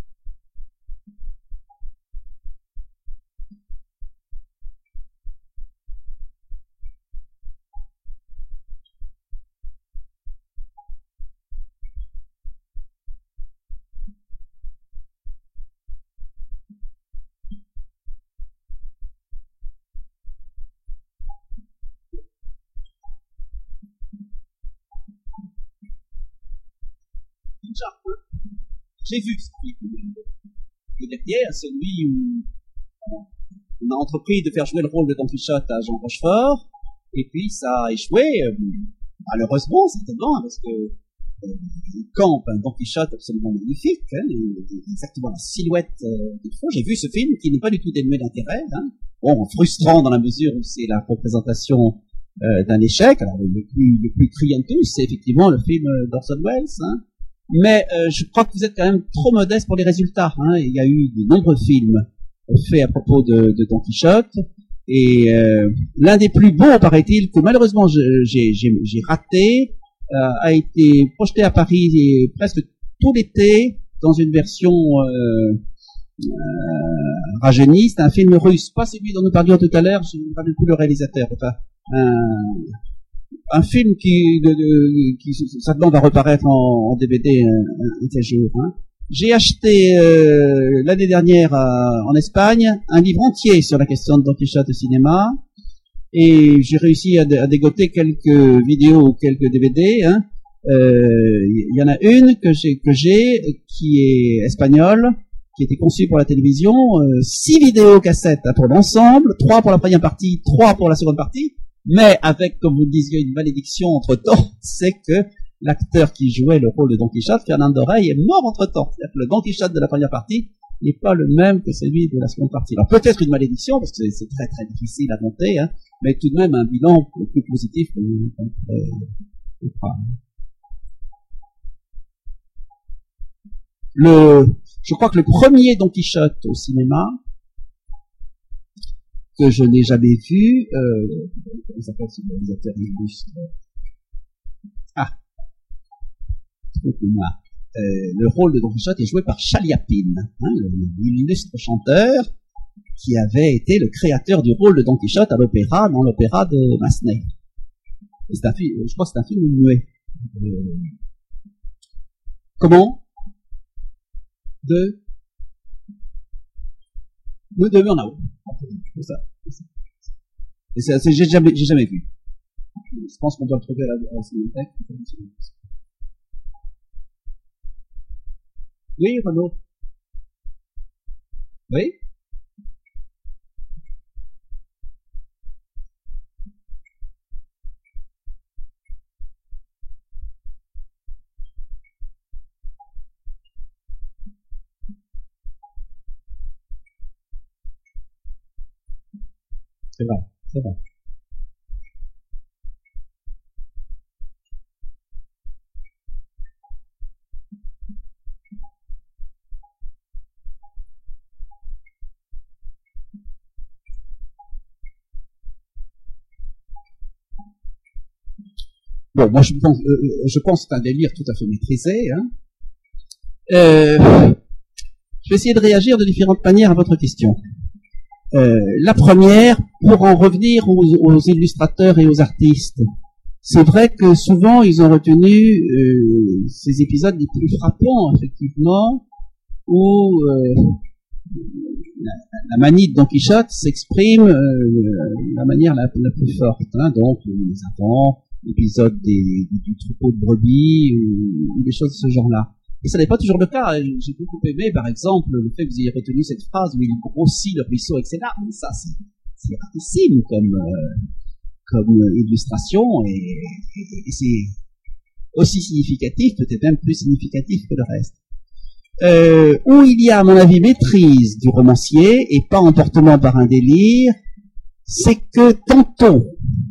déjà. J'ai vu ce film. Le dernier, celui où on a entrepris de faire jouer le rôle de Don Quichotte à Jean Rochefort, et puis ça a échoué, euh, malheureusement, certainement, parce que euh, il campe un Don Quichotte absolument magnifique, hein, exactement la silhouette euh, qu'il faut. J'ai vu ce film qui n'est pas du tout dénué d'intérêt, hein, bon, frustrant dans la mesure où c'est la représentation euh, d'un échec. Alors le plus, le plus criant de tous, c'est effectivement le film d'Orson Welles, hein, mais euh, je crois que vous êtes quand même trop modeste pour les résultats. Hein. Il y a eu de nombreux films faits à propos de, de Don Quichotte, et euh, l'un des plus beaux, paraît-il, que malheureusement j'ai, j'ai, j'ai raté, euh, a été projeté à Paris et presque tout l'été dans une version euh, euh, rajeunie. C'est un film russe, pas celui dont nous parlions tout à l'heure, je ne sais pas du tout le réalisateur, enfin, un, un film qui, de, de, qui certainement va reparaître en, en D V D un, un de ces jours. Hein. J'ai acheté euh, l'année dernière à, en Espagne un livre entier sur la question de Don Quichotte au cinéma, et j'ai réussi à, à dégoter quelques vidéos ou quelques D V D. Hein. Euh, il y en a une que j'ai, que j'ai qui est espagnole, qui était conçue pour la télévision, euh, six vidéos cassettes hein, pour l'ensemble, trois pour la première partie, trois pour la seconde partie, mais avec, comme vous le disiez, une malédiction entre-temps, c'est que l'acteur qui jouait le rôle de Don Quichotte, Fernand Dorey, est mort entre-temps. C'est-à-dire que le Don Quichotte de la première partie n'est pas le même que celui de la seconde partie. Alors peut-être une malédiction, parce que c'est, c'est très très difficile à monter, hein, mais tout de même un bilan plus positif que nous pourrait. Le, je crois que le premier Don Quichotte au cinéma que je n'ai jamais vu, euh, comment s'appelle ce réalisateur illustre? Ah, euh, le rôle de Don Quichotte est joué par Chaliapine, hein, l'illustre chanteur qui avait été le créateur du rôle de Don Quichotte à l'opéra, dans l'opéra de Massenet. C'est un film, je crois que c'est un film muet. Euh, comment? De Oui, de en haut. C'est ça. Et c'est, c'est, j'ai jamais, j'ai jamais vu. Je pense qu'on doit le trouver à la, à la cinémathèque. Oui, Renaud. Oui? C'est vrai, c'est vrai. Bon, moi je pense, euh, je pense que c'est un délire tout à fait maîtrisé. Hein. Euh, je vais essayer de réagir de différentes manières à votre question. Euh, la première, pour en revenir aux, aux illustrateurs et aux artistes, c'est vrai que souvent ils ont retenu euh, ces épisodes les plus frappants, effectivement, où euh, la, la manie de Don Quichotte s'exprime euh, de la manière la, la plus forte. Hein, donc, les avant, l'épisode des, du troupeau de brebis, ou, ou des choses de ce genre-là. Et ça n'est pas toujours le cas. J'ai beaucoup aimé, par exemple, le fait que vous ayez retenu cette phrase où il grossit le ruisseau avec ses larmes. Ça, c'est, c'est rarissime comme, euh, comme illustration, et, et, et c'est aussi significatif, peut-être même plus significatif que le reste. Euh, où il y a, à mon avis, maîtrise du romancier, et pas emportement par un délire, c'est que tantôt,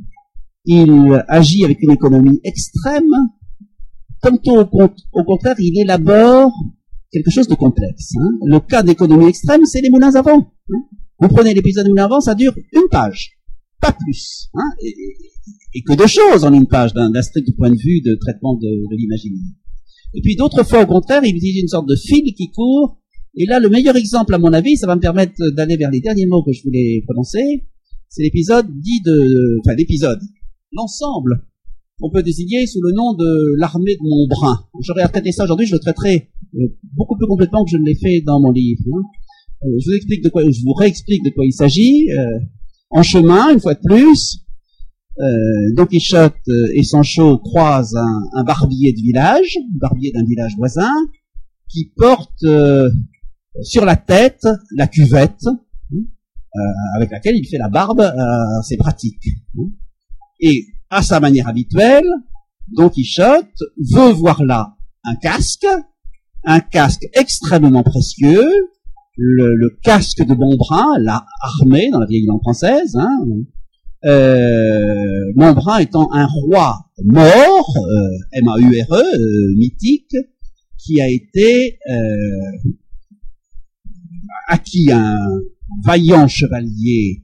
il agit avec une économie extrême, tantôt, au, au contraire, il élabore quelque chose de complexe. Hein. Le cas d'économie extrême, c'est les moulins à vent. Hein. Vous prenez l'épisode des moulins à vent, ça dure une page, pas plus. Hein. Et, et que de choses en une page, d'un, d'un strict point de vue de traitement de, de l'imaginaire. Et puis d'autres fois, au contraire, il utilise une sorte de fil qui court. Et là, le meilleur exemple, à mon avis, ça va me permettre d'aller vers les derniers mots que je voulais prononcer, c'est l'épisode dit de... Enfin, l'épisode. L'ensemble, on peut désigner sous le nom de l'armée de Montbrun. J'aurais à traiter ça aujourd'hui, je le traiterai euh, beaucoup plus complètement que je ne l'ai fait dans mon livre. Hein. Euh, je vous explique de quoi, je vous réexplique de quoi il s'agit. Euh, en chemin, une fois de plus, euh, Don Quichotte et Sancho croisent un, un barbier de village, un barbier d'un village voisin, qui porte euh, sur la tête la cuvette euh, avec laquelle il fait la barbe. Euh, c'est pratique. Et à sa manière habituelle, Don Quichotte veut voir là un casque, un casque extrêmement précieux, le, le casque de Montbrun, là armé dans la vieille langue française, hein, euh, Montbrun étant un roi mort, euh, M A U R E, euh, mythique, qui a été euh, acquis un vaillant chevalier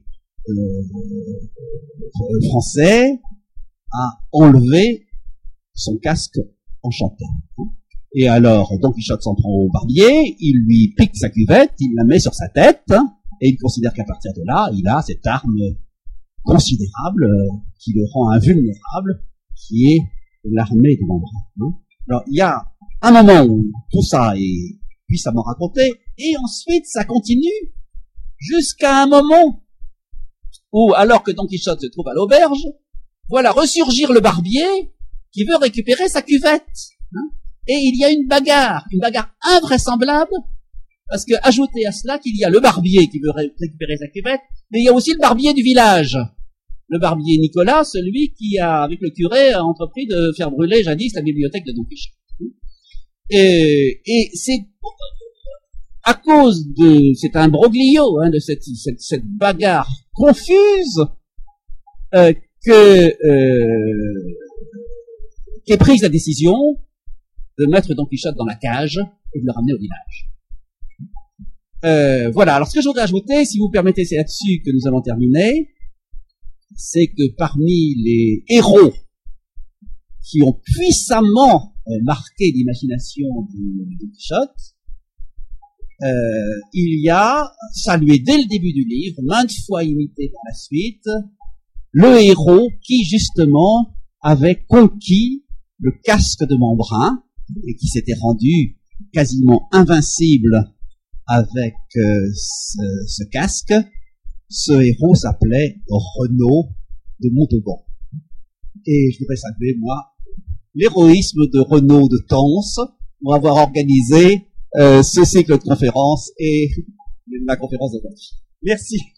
euh, français a enlevé son casque enchanté. Et alors, Don Quichotte s'en prend au barbier, il lui pique sa cuvette, il la met sur sa tête, et il considère qu'à partir de là, il a cette arme considérable euh, qui le rend invulnérable, qui est l'armée de Montbrun. Alors, il y a un moment où tout ça est puissamment raconté, et ensuite ça continue jusqu'à un moment où, alors que Don Quichotte se trouve à l'auberge, voilà ressurgir le barbier qui veut récupérer sa cuvette. Hein, et il y a une bagarre, une bagarre invraisemblable, parce que ajoutez à cela qu'il y a le barbier qui veut ré- récupérer sa cuvette, mais il y a aussi le barbier du village. Le barbier Nicolas, celui qui a, avec le curé, a entrepris de faire brûler jadis la bibliothèque de Don Quichotte. Et, et c'est à cause de, c'est un broglio, hein, de cette, cette, cette bagarre confuse, euh, que, euh, qu'est prise la décision de mettre Don Quichotte dans la cage et de le ramener au village. Euh, voilà. Alors, ce que je voudrais ajouter, si vous permettez, c'est là-dessus que nous allons terminer, c'est que parmi les héros qui ont puissamment euh, marqué l'imagination de Don Quichotte, euh, il y a, salué dès le début du livre, maintes fois imité par la suite, le héros qui, justement, avait conquis le casque de Montbrun et qui s'était rendu quasiment invincible avec euh, ce, ce casque. Ce héros s'appelait Renaud de Montauban. Et je voudrais saluer, moi, l'héroïsme de Renaud de Tence pour avoir organisé euh, ce cycle de conférences et la conférence de Merci.